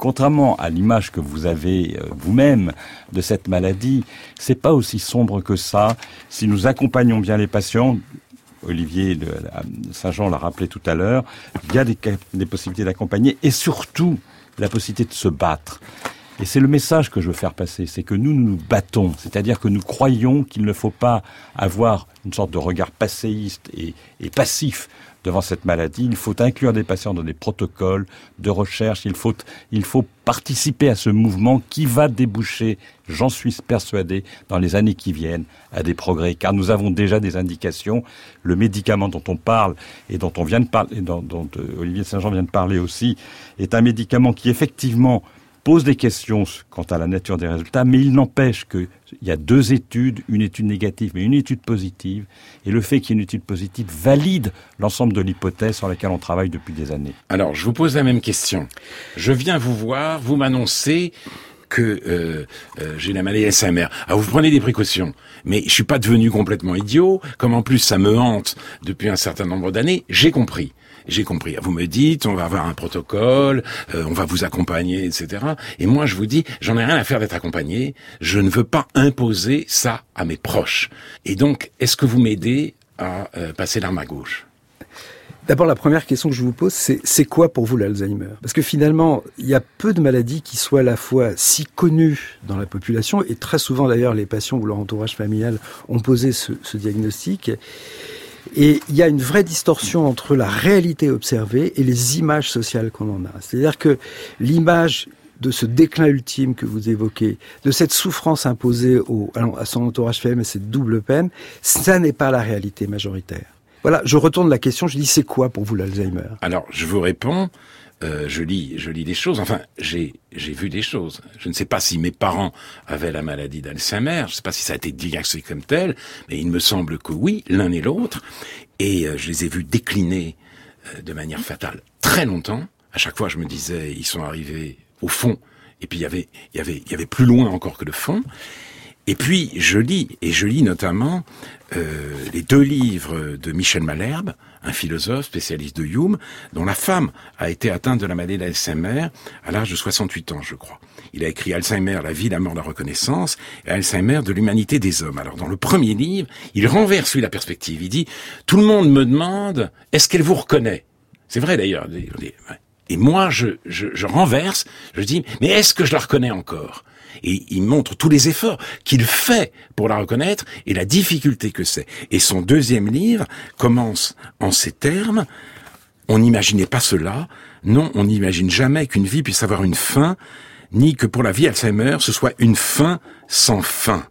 contrairement à l'image que vous avez euh, vous-même de cette maladie, c'est pas aussi sombre que ça. Si nous accompagnons bien les patients, Olivier de Saint-Jean l'a rappelé tout à l'heure, il y a des, des possibilités d'accompagner et surtout la possibilité de se battre. Et c'est le message que je veux faire passer, c'est que nous, nous nous battons. C'est-à-dire que nous croyons qu'il ne faut pas avoir une sorte de regard passéiste et, et passif devant cette maladie. Il faut inclure des patients dans des protocoles de recherche. Il faut, il faut participer à ce mouvement qui va déboucher, j'en suis persuadé, dans les années qui viennent, à des progrès. Car nous avons déjà des indications. Le médicament dont on parle et dont on vient de parler, et dont, dont euh, Olivier Saint-Jean vient de parler aussi, est un médicament qui effectivement pose des questions quant à la nature des résultats, mais il n'empêche qu'il y a deux études, une étude négative mais une étude positive, et le fait qu'il y ait une étude positive valide l'ensemble de l'hypothèse sur laquelle on travaille depuis des années. Alors, je vous pose la même question. Je viens vous voir, vous m'annoncez que euh, euh, j'ai la maladie Alzheimer. Alors, vous prenez des précautions, mais je suis pas devenu complètement idiot, comme en plus ça me hante depuis un certain nombre d'années, j'ai compris. J'ai compris. Vous me dites, on va avoir un protocole, euh, on va vous accompagner, et cetera. Et moi, je vous dis, j'en ai rien à faire d'être accompagné. Je ne veux pas imposer ça à mes proches. Et donc, est-ce que vous m'aidez à euh, passer l'arme à gauche ? D'abord, la première question que je vous pose, c'est c'est quoi pour vous l'Alzheimer ? Parce que finalement, il y a peu de maladies qui soient à la fois si connues dans la population, et très souvent d'ailleurs, les patients ou leur entourage familial ont posé ce, ce diagnostic. Et il y a une vraie distorsion entre la réalité observée et les images sociales qu'on en a. C'est-à-dire que l'image de ce déclin ultime que vous évoquez, de cette souffrance imposée au, à son entourage familial, cette double peine, ça n'est pas la réalité majoritaire. Voilà, je retourne la question, je dis c'est quoi pour vous l'Alzheimer ? Alors, je vous réponds, euh, je lis, je lis des choses, enfin, j'ai, j'ai vu des choses. Je ne sais pas si mes parents avaient la maladie d'Alzheimer, je ne sais pas si ça a été diagnostiqué comme tel, mais il me semble que oui, l'un et l'autre, et euh, je les ai vus décliner euh, de manière fatale très longtemps. À chaque fois, je me disais, ils sont arrivés au fond, et puis il y avait, il y avait, il y avait plus loin encore que le fond. Et puis, je lis, et je lis notamment euh, les deux livres de Michel Malherbe, un philosophe spécialiste de Hume, dont la femme a été atteinte de la maladie d'Alzheimer à l'âge de soixante-huit ans, je crois. Il a écrit Alzheimer, la vie, la mort, la reconnaissance, et Alzheimer de l'humanité des hommes. Alors, dans le premier livre, il renverse, lui, la perspective. Il dit, tout le monde me demande, est-ce qu'elle vous reconnaît ? C'est vrai, d'ailleurs. Et moi, je, je, je renverse, je dis, mais est-ce que je la reconnais encore ? Et il montre tous les efforts qu'il fait pour la reconnaître et la difficulté que c'est. Et son deuxième livre commence en ces termes. On n'imaginait pas cela. Non, on n'imagine jamais qu'une vie puisse avoir une fin, ni que pour la vie Alzheimer, ce soit une fin sans fin.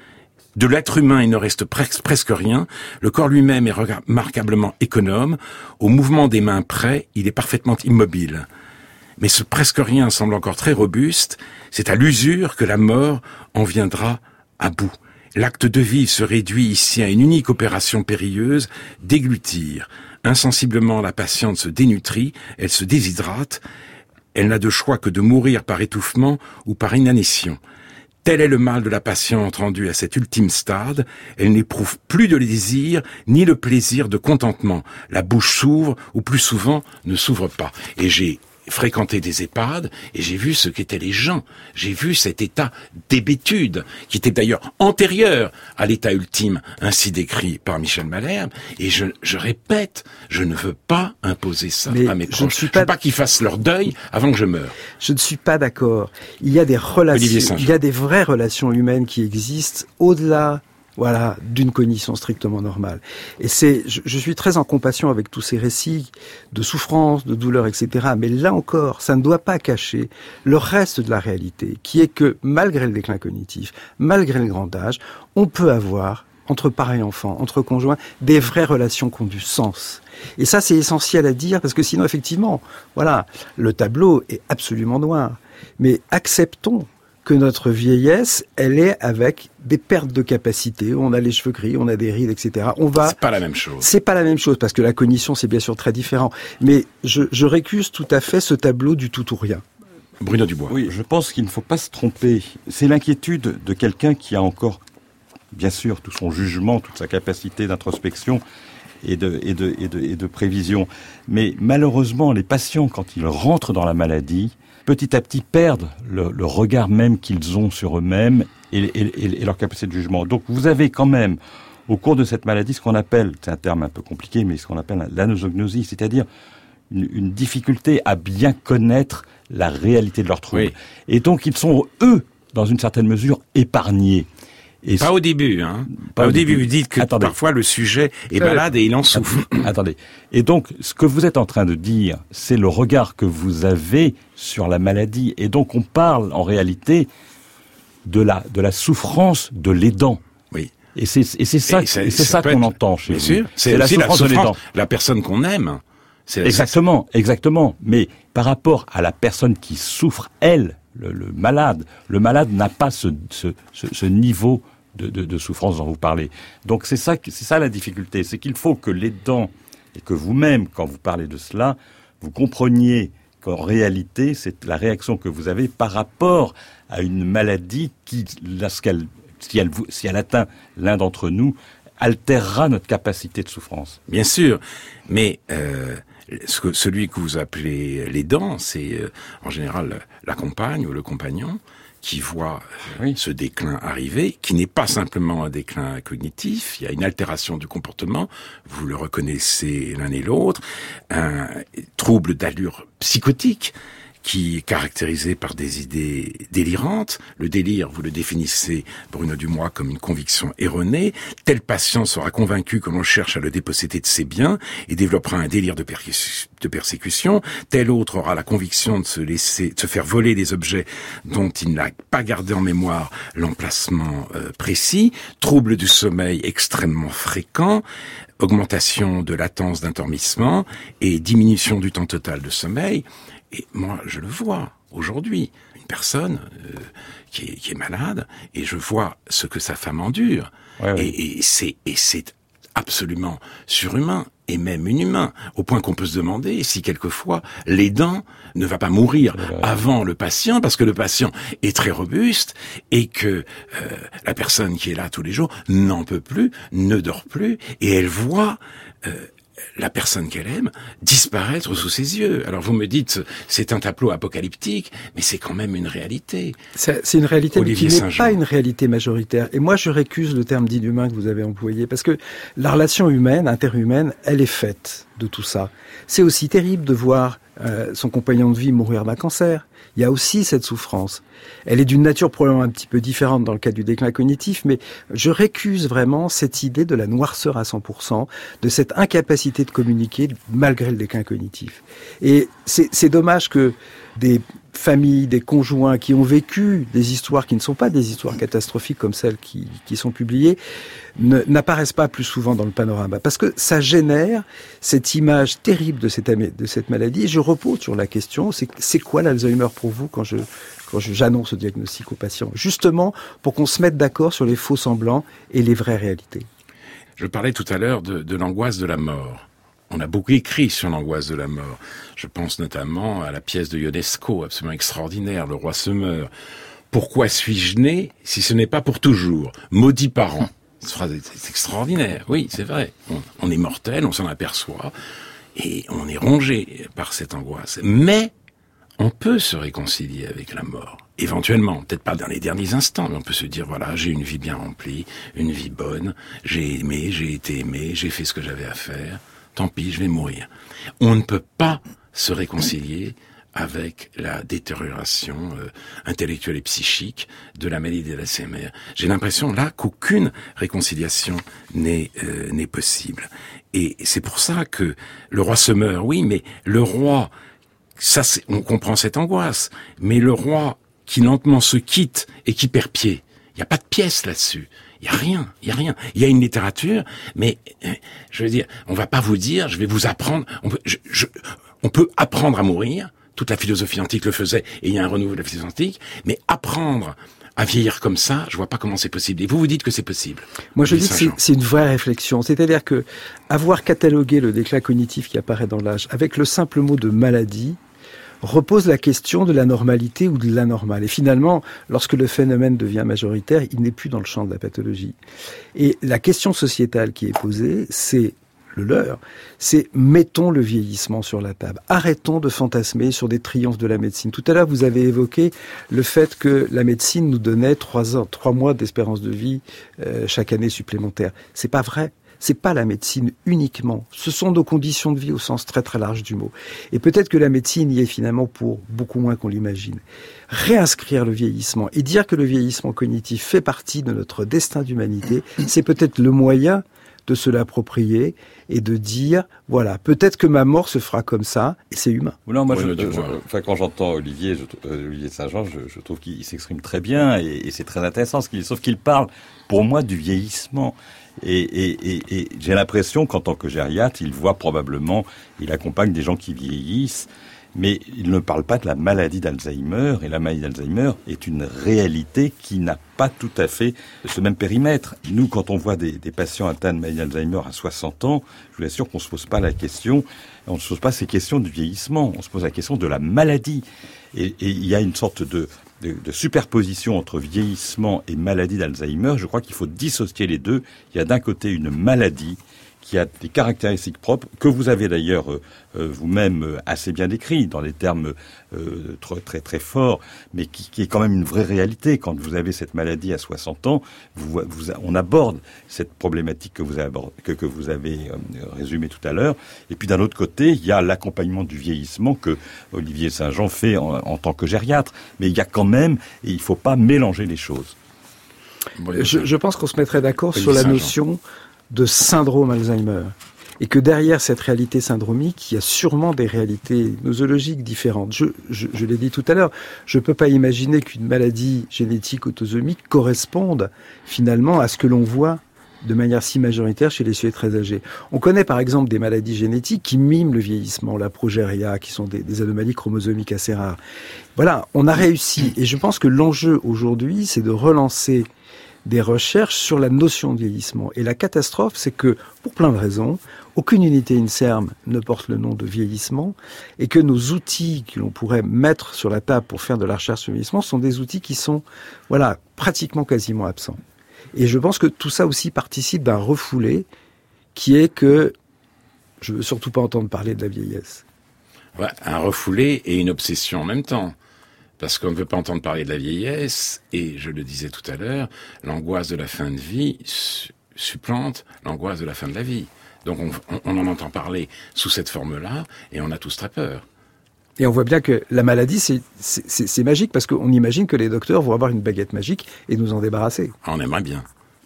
De l'être humain, il ne reste presque, presque rien. Le corps lui-même est remarquablement économe. Au mouvement des mains près, il est parfaitement immobile. Mais ce presque rien semble encore très robuste. C'est à l'usure que la mort en viendra à bout. L'acte de vivre se réduit ici à une unique opération périlleuse, déglutir. Insensiblement, la patiente se dénutrit, elle se déshydrate. Elle n'a de choix que de mourir par étouffement ou par inanition. Tel est le mal de la patiente rendue à cet ultime stade. Elle n'éprouve plus de désir, ni le plaisir de contentement. La bouche s'ouvre, ou plus souvent ne s'ouvre pas. Et j'ai fréquenté des EHPAD, et j'ai vu ce qu'étaient les gens. J'ai vu cet état d'hébétude, qui était d'ailleurs antérieur à l'état ultime, ainsi décrit par Michel Malherbe. Et je, je répète, je ne veux pas imposer ça Mais à mes je proches. ne suis Je pas... veux pas qu'ils fassent leur deuil avant que je meure. Je ne suis pas d'accord. Il y a des relations, il y a des vraies relations humaines qui existent au-delà, voilà, d'une cognition strictement normale. Et c'est, je, je suis très en compassion avec tous ces récits de souffrance, de douleur, et cetera. Mais là encore, ça ne doit pas cacher le reste de la réalité, qui est que malgré le déclin cognitif, malgré le grand âge, on peut avoir entre pareils enfants, entre conjoints, des vraies relations qui ont du sens. Et ça, c'est essentiel à dire, parce que sinon, effectivement, voilà, le tableau est absolument noir. Mais acceptons que notre vieillesse, elle est avec des pertes de capacité. On a les cheveux gris, on a des rides, et cetera. On va. C'est pas la même chose. C'est pas la même chose, parce que la cognition, c'est bien sûr très différent. Mais je, je récuse tout à fait ce tableau du tout ou rien. Bruno Dubois. Oui, je pense qu'il ne faut pas se tromper. C'est l'inquiétude de quelqu'un qui a encore, bien sûr, tout son jugement, toute sa capacité d'introspection et de, et de, et de, et de prévision. Mais malheureusement, les patients, quand ils rentrent dans la maladie, petit à petit perdent le, le regard même qu'ils ont sur eux-mêmes et, et, et leur capacité de jugement. Donc vous avez quand même, au cours de cette maladie, ce qu'on appelle, c'est un terme un peu compliqué, mais ce qu'on appelle l'anosognosie, c'est-à-dire une, une difficulté à bien connaître la réalité de leurs troubles. Oui. Et donc ils sont, eux, dans une certaine mesure, épargnés. Et pas au début, hein. Pas, pas au début. début. Vous dites que Attendez. Parfois le sujet est malade et il en souffre. Attendez. Et donc, ce que vous êtes en train de dire, c'est le regard que vous avez sur la maladie. Et donc, on parle, en réalité, de la, de la souffrance de l'aidant. Oui. Et c'est, et c'est ça, et ça, et c'est ça, ça qu'on être... entend chez Bien vous. Sûr. C'est, c'est la souffrance, la souffrance de l'aidant. La personne qu'on aime. C'est exactement, c'est... exactement. Mais par rapport à la personne qui souffre, elle, le, le malade, le malade n'a pas ce, ce, ce, ce niveau De, de, de souffrance dont vous parlez. Donc c'est ça, c'est ça la difficulté, c'est qu'il faut que l'aidant et que vous-même, quand vous parlez de cela, vous compreniez qu'en réalité, c'est la réaction que vous avez par rapport à une maladie qui, lorsqu'elle, si elle, si elle atteint l'un d'entre nous, altérera notre capacité de souffrance. Bien sûr, mais euh, ce que, celui que vous appelez l'aidant, c'est euh, en général la compagne ou le compagnon, qui voit oui. ce déclin arriver, qui n'est pas simplement un déclin cognitif, il y a une altération du comportement, vous le reconnaissez l'un et l'autre, un trouble d'allure psychotique, qui est caractérisé par des idées délirantes. Le délire, vous le définissez, Bruno Dumois, comme une conviction erronée. Tel patient sera convaincu que l'on cherche à le déposséder de ses biens et développera un délire de, percus- de persécution. Tel autre aura la conviction de se laisser, de se faire voler des objets dont il n'a pas gardé en mémoire l'emplacement euh, précis. Trouble du sommeil extrêmement fréquent. Augmentation de latence d'endormissement et diminution du temps total de sommeil. Et moi, je le vois aujourd'hui, une personne euh, qui, est, qui est malade, et je vois ce que sa femme endure. Ouais, ouais. Et, et, c'est, et c'est absolument surhumain, et même inhumain, au point qu'on peut se demander si quelquefois l'aidant ne va pas mourir ouais, ouais. avant le patient, parce que le patient est très robuste, et que euh, la personne qui est là tous les jours n'en peut plus, ne dort plus, et elle voit... Euh, la personne qu'elle aime disparaître sous ses yeux. Alors vous me dites, c'est un tableau apocalyptique, mais c'est quand même une réalité. C'est, c'est une réalité mais qui n'est pas une réalité majoritaire. Et moi, je récuse le terme d'inhumain que vous avez employé, parce que la relation humaine, interhumaine, elle est faite de tout ça. C'est aussi terrible de voir euh, son compagnon de vie mourir d'un cancer. Il y a aussi cette souffrance. Elle est d'une nature probablement un petit peu différente dans le cas du déclin cognitif, mais je récuse vraiment cette idée de la noirceur à cent pour cent, de cette incapacité de communiquer malgré le déclin cognitif. Et c'est, c'est dommage que des familles, des conjoints qui ont vécu des histoires qui ne sont pas des histoires catastrophiques comme celles qui, qui sont publiées, ne, n'apparaissent pas plus souvent dans le panorama. Parce que ça génère cette image terrible de cette, de cette maladie. Et je repose sur la question, c'est, c'est quoi l'Alzheimer pour vous quand je, quand je, j'annonce ce diagnostic aux patients? Justement, pour qu'on se mette d'accord sur les faux semblants et les vraies réalités. Je parlais tout à l'heure de, de l'angoisse de la mort. On a beaucoup écrit sur l'angoisse de la mort. Je pense notamment à la pièce de Ionesco, absolument extraordinaire, Le Roi se meurt. Pourquoi suis-je né si ce n'est pas pour toujours? Maudit parent. Cette phrase est extraordinaire. Oui, c'est vrai. On, on est mortel, on s'en aperçoit, et on est rongé par cette angoisse. Mais on peut se réconcilier avec la mort. Éventuellement, peut-être pas dans les derniers instants, mais on peut se dire, voilà, j'ai une vie bien remplie, une vie bonne, j'ai aimé, j'ai été aimé, j'ai fait ce que j'avais à faire. Tant pis, je vais mourir. On ne peut pas se réconcilier avec la détérioration euh, intellectuelle et psychique de la maladie d'Alzheimer. J'ai l'impression là qu'aucune réconciliation n'est euh, n'est possible. Et c'est pour ça que le roi se meurt, oui, mais le roi, ça, c'est, on comprend cette angoisse, mais le roi qui lentement se quitte et qui perd pied, il n'y a pas de pièce là-dessus. Il y a rien, il y a rien. Il y a une littérature, mais je veux dire, on va pas vous dire, je vais vous apprendre. On peut, je, je, on peut apprendre à mourir. Toute la philosophie antique le faisait, et il y a un renouveau de la philosophie antique. Mais apprendre à vieillir comme ça, je vois pas comment c'est possible. Et vous vous dites que c'est possible. Moi, je dis que c'est, c'est une vraie réflexion. C'est-à-dire que avoir catalogué le déclin cognitif qui apparaît dans l'âge avec le simple mot de maladie repose la question de la normalité ou de l'anormal. Et finalement, lorsque le phénomène devient majoritaire, il n'est plus dans le champ de la pathologie. Et la question sociétale qui est posée, c'est le leur, c'est mettons le vieillissement sur la table. Arrêtons de fantasmer sur des triomphes de la médecine. Tout à l'heure, vous avez évoqué le fait que la médecine nous donnait trois ans, trois mois d'espérance de vie euh, chaque année supplémentaire. C'est pas vrai. C'est pas la médecine uniquement. Ce sont nos conditions de vie au sens très très large du mot. Et peut-être que la médecine y est finalement pour beaucoup moins qu'on l'imagine. Réinscrire le vieillissement et dire que le vieillissement cognitif fait partie de notre destin d'humanité, c'est peut-être le moyen de se l'approprier et de dire, voilà, peut-être que ma mort se fera comme ça, et c'est humain. Non, moi, ouais, je, je, je, enfin, quand j'entends Olivier, je, euh, Olivier Saint-Jean, je, je trouve qu'il s'exprime très bien, et, et c'est très intéressant, ce qu'il, sauf qu'il parle, pour moi, du vieillissement. Et, et, et, et j'ai l'impression qu'en tant que gériatre, il voit probablement, il accompagne des gens qui vieillissent, mais il ne parle pas de la maladie d'Alzheimer, et la maladie d'Alzheimer est une réalité qui n'a pas tout à fait ce même périmètre. Nous, quand on voit des, des patients atteints de maladie d'Alzheimer à soixante ans, je vous assure qu'on ne se pose pas la question, on ne se pose pas ces questions du vieillissement, on se pose la question de la maladie. Et, et il y a une sorte de, de, de superposition entre vieillissement et maladie d'Alzheimer. Je crois qu'il faut dissocier les deux. Il y a d'un côté une maladie qui a des caractéristiques propres, que vous avez d'ailleurs euh, euh, vous-même euh, assez bien décrit, dans des termes euh, très, très très forts, mais qui, qui est quand même une vraie réalité. Quand vous avez cette maladie à soixante ans, vous, vous, on aborde cette problématique que vous avez, que, que vous avez euh, résumée tout à l'heure. Et puis d'un autre côté, il y a l'accompagnement du vieillissement que Olivier Saint-Jean fait en, en tant que gériatre. Mais il y a quand même, et il ne faut pas mélanger les choses. Je, je pense qu'on se mettrait d'accord sur la notion de syndrome Alzheimer. Et que derrière cette réalité syndromique, il y a sûrement des réalités nosologiques différentes. Je, je, je l'ai dit tout à l'heure, je ne peux pas imaginer qu'une maladie génétique autosomique corresponde finalement à ce que l'on voit de manière si majoritaire chez les sujets très âgés. On connaît par exemple des maladies génétiques qui miment le vieillissement, la progéria, qui sont des, des anomalies chromosomiques assez rares. Voilà, on a réussi. Et je pense que l'enjeu aujourd'hui, c'est de relancer des recherches sur la notion de vieillissement. Et la catastrophe, c'est que, pour plein de raisons, aucune unité INSERM ne porte le nom de vieillissement, et que nos outils que l'on pourrait mettre sur la table pour faire de la recherche sur le vieillissement sont des outils qui sont, voilà, pratiquement quasiment absents. Et je pense que tout ça aussi participe d'un refoulé qui est que je veux surtout pas entendre parler de la vieillesse. Ouais, un refoulé et une obsession en même temps. Parce qu'on ne veut pas entendre parler de la vieillesse, et je le disais tout à l'heure, l'angoisse de la fin de vie su- supplante l'angoisse de la fin de la vie. Donc on, on, on en entend parler sous cette forme-là, et on a tous très peur. Et on voit bien que la maladie, c'est, c'est, c'est, c'est magique, parce qu'on imagine que les docteurs vont avoir une baguette magique et nous en débarrasser. On aimerait bien.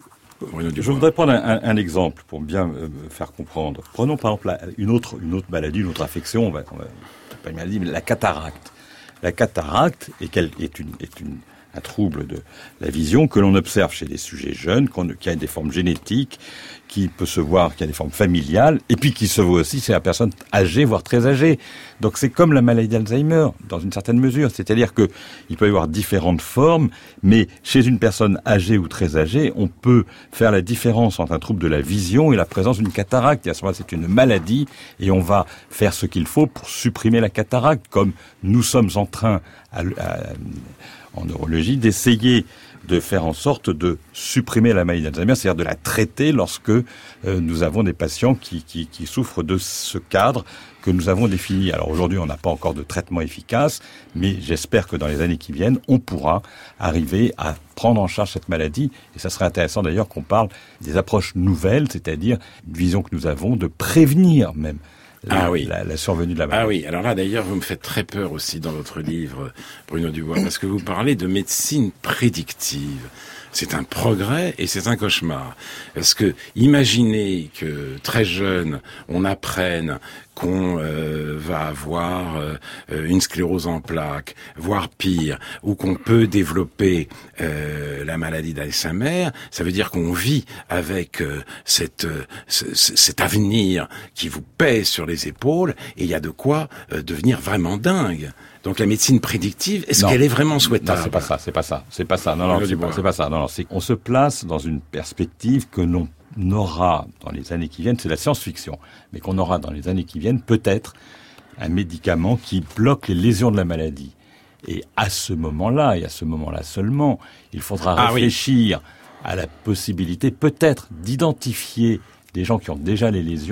Je voudrais prendre un, un, un exemple pour bien me faire comprendre. Prenons par exemple une autre, une autre maladie, une autre affection, on va, on va, pas une maladie, mais la cataracte. La cataracte est, quelle, est, une, est une, un trouble de la vision que l'on observe chez des sujets jeunes, qui a des formes génétiques, qui peut se voir, qui a des formes familiales, et puis qui se voit aussi chez la personne âgée, voire très âgée. Donc c'est comme la maladie d'Alzheimer, dans une certaine mesure. C'est-à-dire que il peut y avoir différentes formes, mais chez une personne âgée ou très âgée, on peut faire la différence entre un trouble de la vision et la présence d'une cataracte. Et à ce moment-là, c'est une maladie, et on va faire ce qu'il faut pour supprimer la cataracte, comme nous sommes en train, à, à, en neurologie, d'essayer de faire en sorte de supprimer la maladie d'Alzheimer, c'est-à-dire de la traiter lorsque euh, nous avons des patients qui, qui, qui souffrent de ce cadre que nous avons défini. Alors aujourd'hui, on n'a pas encore de traitement efficace, mais j'espère que dans les années qui viennent, on pourra arriver à prendre en charge cette maladie. Et ça serait intéressant d'ailleurs qu'on parle des approches nouvelles, c'est-à-dire une vision que nous avons de prévenir même La, ah oui. la, la survenue de la maladie. Ah oui, alors là d'ailleurs vous me faites très peur aussi dans votre livre, Bruno Dubois, parce que vous parlez de médecine prédictive. C'est un progrès et c'est un cauchemar. Parce que imaginez que très jeune, on apprenne qu'on euh, va avoir euh, une sclérose en plaques, voire pire, ou qu'on peut développer euh, la maladie d'Alzheimer, ça veut dire qu'on vit avec euh, cette, euh, c- cet avenir qui vous pèse sur les épaules, et il y a de quoi euh, devenir vraiment dingue. Donc la médecine prédictive, est-ce non. qu'elle est vraiment souhaitable? Non, c'est pas ça, c'est pas ça, c'est pas ça. Non, non, c'est pas, c'est pas ça. Non, non, c'est qu'on se place dans une perspective que l'on aura dans les années qui viennent, c'est la science-fiction, mais qu'on aura dans les années qui viennent peut-être un médicament qui bloque les lésions de la maladie. Et à ce moment-là, et à ce moment-là seulement, il faudra ah, réfléchir oui. à la possibilité peut-être d'identifier des gens qui ont déjà les lésions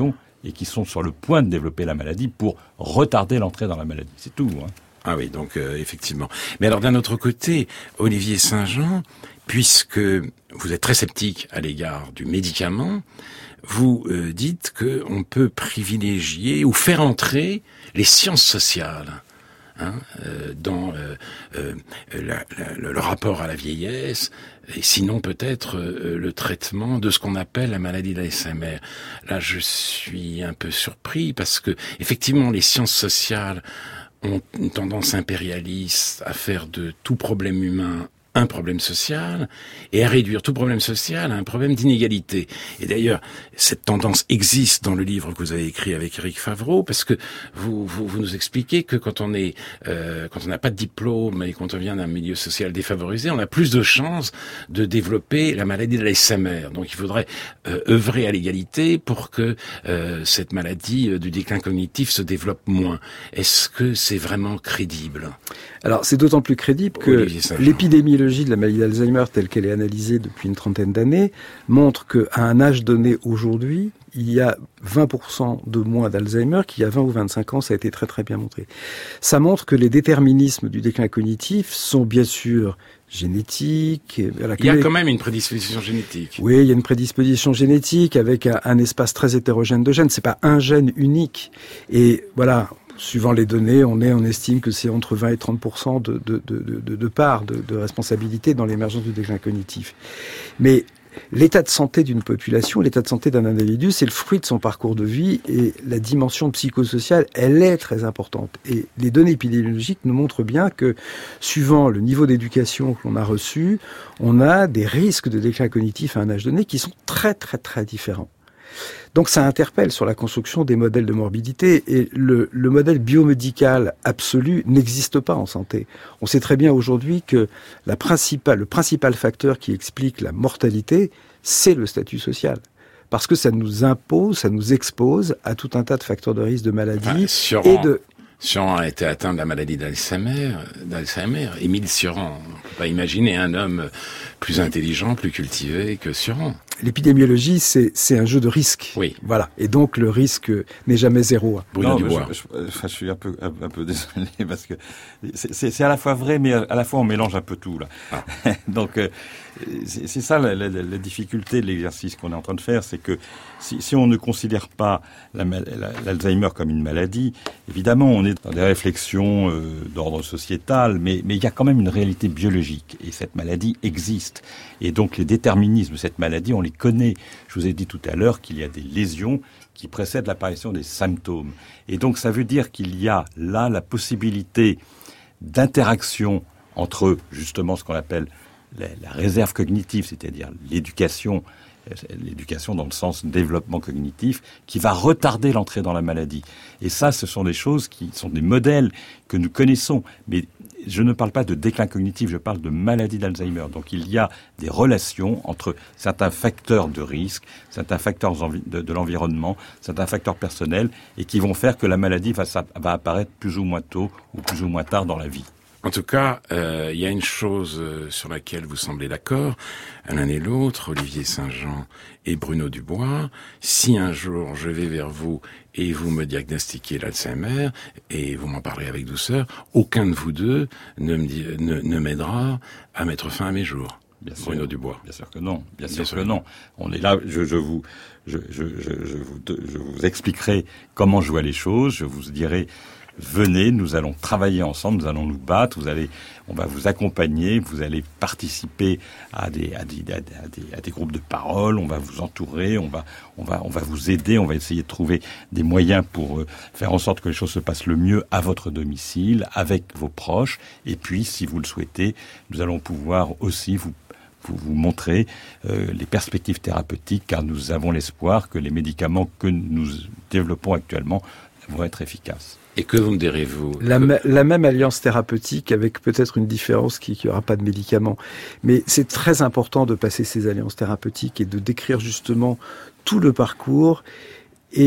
et qui sont sur le point de développer la maladie pour retarder l'entrée dans la maladie. C'est tout. Hein. Ah oui, donc euh, effectivement. Mais alors d'un autre côté, Olivier Saint-Jean, puisque vous êtes très sceptique à l'égard du médicament, vous euh, dites qu'on peut privilégier ou faire entrer les sciences sociales hein, euh, dans euh, euh, la, la, le, le rapport à la vieillesse, et sinon peut-être euh, le traitement de ce qu'on appelle la maladie d'Alzheimer. Là, je suis un peu surpris parce que effectivement, les sciences sociales ont une tendance impérialiste à faire de tout problème humain un problème social et à réduire tout problème social à un problème d'inégalité. Et d'ailleurs, cette tendance existe dans le livre que vous avez écrit avec Éric Favreau, parce que vous, vous, vous nous expliquez que quand on est, euh, quand on n'a pas de diplôme et quand on vient d'un milieu social défavorisé, on a plus de chances de développer la maladie de l'Alzheimer. Donc il faudrait euh, œuvrer à l'égalité pour que euh, cette maladie euh, du déclin cognitif se développe moins. Est-ce que c'est vraiment crédible ? Alors c'est d'autant plus crédible que l'épidémiologie de la maladie d'Alzheimer telle qu'elle est analysée depuis une trentaine d'années montre qu'à un âge donné aujourd'hui, il y a vingt pour cent de moins d'Alzheimer qu'il y a vingt ou vingt-cinq ans, ça a été très très bien montré. Ça montre que les déterminismes du déclin cognitif sont bien sûr génétiques. Voilà, il y a quand même une prédisposition génétique. Oui, il y a une prédisposition génétique avec un, un espace très hétérogène de gènes. C'est pas un gène unique. Et voilà. Suivant les données, on est, on estime que c'est entre vingt et trente pour cent de, de, de, de, de part de, de responsabilité dans l'émergence du déclin cognitif. Mais l'état de santé d'une population, l'état de santé d'un individu, c'est le fruit de son parcours de vie et la dimension psychosociale, elle est très importante. Et les données épidémiologiques nous montrent bien que, suivant le niveau d'éducation que l'on a reçu, on a des risques de déclin cognitif à un âge donné qui sont très très très différents. Donc ça interpelle sur la construction des modèles de morbidité et le, le modèle biomédical absolu n'existe pas en santé. On sait très bien aujourd'hui que la principale, le principal facteur qui explique la mortalité, c'est le statut social. Parce que ça nous impose, ça nous expose à tout un tas de facteurs de risque de maladie enfin, et de... Sioran a été atteint de la maladie d'Alzheimer, d'Alzheimer. Émile Sioran, on ne peut pas imaginer un homme plus intelligent, plus cultivé que Sioran. L'épidémiologie, c'est, c'est un jeu de risque. Oui. Voilà. Et donc, le risque n'est jamais zéro. Bruno Dubois. Je, je, je, je suis un peu, un, un peu désolé parce que c'est, c'est, c'est à la fois vrai, mais à la fois on mélange un peu tout, là. Ah. Donc, euh, c'est, c'est ça la, la, la difficulté de l'exercice qu'on est en train de faire, c'est que si, si on ne considère pas la, la, l'Alzheimer comme une maladie, évidemment, on est dans des réflexions euh, d'ordre sociétal, mais, mais il y a quand même une réalité biologique. Et cette maladie existe. Et donc, les déterminismes de cette maladie, on les connaît. Je vous ai dit tout à l'heure qu'il y a des lésions qui précèdent l'apparition des symptômes. Et donc, ça veut dire qu'il y a là la possibilité d'interaction entre, justement, ce qu'on appelle la, la réserve cognitive, c'est-à-dire l'éducation, l'éducation dans le sens développement cognitif, qui va retarder l'entrée dans la maladie. Et ça, ce sont des choses qui sont des modèles que nous connaissons. Mais je ne parle pas de déclin cognitif, je parle de maladie d'Alzheimer. Donc il y a des relations entre certains facteurs de risque, certains facteurs de, de l'environnement, certains facteurs personnels, et qui vont faire que la maladie va, va apparaître plus ou moins tôt ou plus ou moins tard dans la vie. En tout cas, euh, il y a une chose sur laquelle vous semblez d'accord, l'un et l'autre, Olivier Saint-Jean et Bruno Dubois. Si un jour je vais vers vous et vous me diagnostiquez l'Alzheimer, et vous m'en parlerez avec douceur, aucun de vous deux ne, me dit, ne, ne m'aidera à mettre fin à mes jours. Bien sûr, Bruno Dubois. Bien sûr que non. Bien, bien sûr, sûr que non. non. On est là. Je, je vous, je, je, je, je vous, je vous expliquerai comment je vois les choses. Je vous dirai. Venez, nous allons travailler ensemble, nous allons nous battre, vous allez, on va vous accompagner, vous allez participer à des, à des, à des, à des groupes de parole, on va vous entourer, on va, on va, on va vous aider, on va essayer de trouver des moyens pour euh, faire en sorte que les choses se passent le mieux à votre domicile, avec vos proches, et puis, si vous le souhaitez, nous allons pouvoir aussi vous Vous, vous montrer euh, les perspectives thérapeutiques, car nous avons l'espoir que les médicaments que nous développons actuellement vont être efficaces. Et que vous me direz-vous la, m- la même alliance thérapeutique, avec peut-être une différence qu'il n'y aura pas de médicaments. Mais c'est très important de passer ces alliances thérapeutiques et de décrire justement tout le parcours et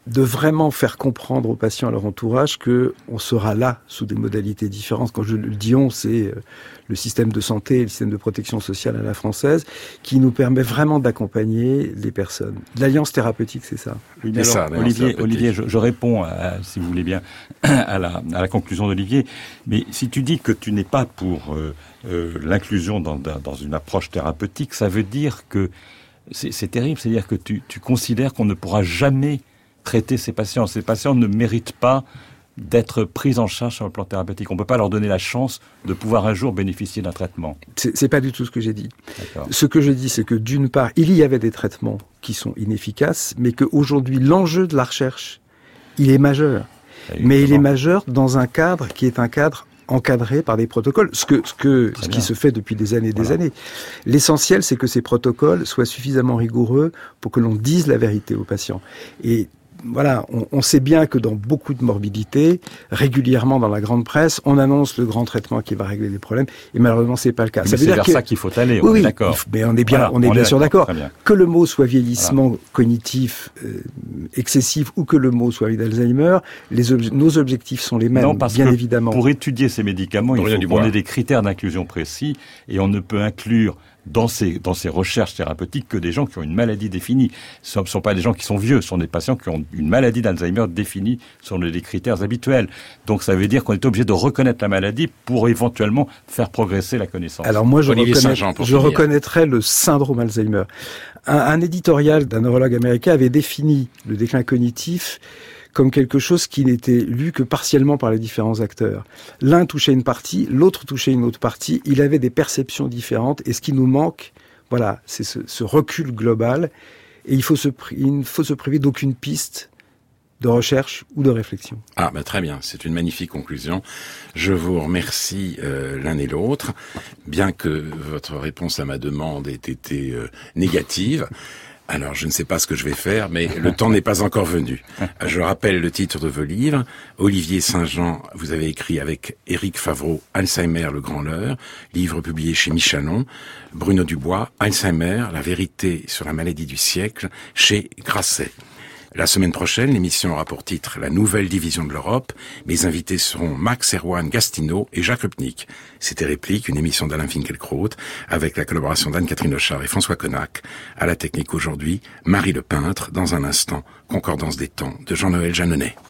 de vraiment faire comprendre aux patients, à leur entourage, que on sera là sous des modalités différentes. Quand je le dis on, c'est le système de santé, le système de protection sociale à la française, qui nous permet vraiment d'accompagner les personnes. L'alliance thérapeutique, c'est ça. Oui, mais alors, ça, Olivier, Olivier, je, je réponds, à, si vous voulez bien, à la, à la conclusion d'Olivier. Mais si tu dis que tu n'es pas pour euh, euh, l'inclusion dans, dans une approche thérapeutique, ça veut dire que c'est, c'est terrible. C'est-à-dire que tu, tu considères qu'on ne pourra jamais traiter ces patients. Ces patients ne méritent pas d'être pris en charge sur le plan thérapeutique. On ne peut pas leur donner la chance de pouvoir un jour bénéficier d'un traitement. C'est, c'est pas du tout ce que j'ai dit. D'accord. Ce que je dis, c'est que d'une part, il y avait des traitements qui sont inefficaces, mais qu'aujourd'hui, l'enjeu de la recherche, il est majeur. Exactement. Mais il est majeur dans un cadre qui est un cadre encadré par des protocoles, ce que ce que ce qui se fait depuis des années et des voilà. années. L'essentiel, c'est que ces protocoles soient suffisamment rigoureux pour que l'on dise la vérité aux patients. Et voilà, on, on sait bien que dans beaucoup de morbidités, régulièrement dans la grande presse, on annonce le grand traitement qui va régler les problèmes, et malheureusement c'est pas le cas. Mais ça veut c'est dire vers que... ça qu'il faut aller, oui, on oui, est d'accord. Mais on est bien, voilà, on est on bien est sûr d'accord. d'accord. Que le mot soit vieillissement voilà. cognitif euh, excessif ou que le mot soit d'Alzheimer, les obje- nos objectifs sont les mêmes, non, parce bien que évidemment. Pour étudier ces médicaments, il faut qu'on ait des critères d'inclusion précis, et on ne peut inclure dans ces, dans ces recherches thérapeutiques que des gens qui ont une maladie définie. Ce ne sont pas des gens qui sont vieux, ce sont des patients qui ont une maladie d'Alzheimer définie sur les critères habituels. Donc ça veut dire qu'on est obligé de reconnaître la maladie pour éventuellement faire progresser la connaissance. Alors moi, je, reconnais, je reconnaîtrais le syndrome Alzheimer. Un, un éditorial d'un neurologue américain avait défini le déclin cognitif comme quelque chose qui n'était lu que partiellement par les différents acteurs. L'un touchait une partie, l'autre touchait une autre partie. Il avait des perceptions différentes. Et ce qui nous manque, voilà, c'est ce, ce recul global. Et il faut se, il ne faut se priver d'aucune piste de recherche ou de réflexion. Ah, bah très bien, c'est une magnifique conclusion. Je vous remercie euh, l'un et l'autre, bien que votre réponse à ma demande ait été euh, négative. Alors, je ne sais pas ce que je vais faire, mais le temps n'est pas encore venu. Je rappelle le titre de vos livres. Olivier Saint-Jean, vous avez écrit avec Éric Favreau, Alzheimer, le grand leurre, livre publié chez Michalon. Bruno Dubois, Alzheimer, la vérité sur la maladie du siècle, chez Grasset. La semaine prochaine, l'émission aura pour titre La nouvelle division de l'Europe. Mes invités seront Max Erwan Gastineau et Jacques Lepnik. C'était Réplique, une émission d'Alain Finkielkraut, avec la collaboration d'Anne-Catherine Hochard et François Connac. À la technique aujourd'hui, Marie Le Peintre. Dans un instant, Concordance des temps de Jean-Noël Jeannonnet.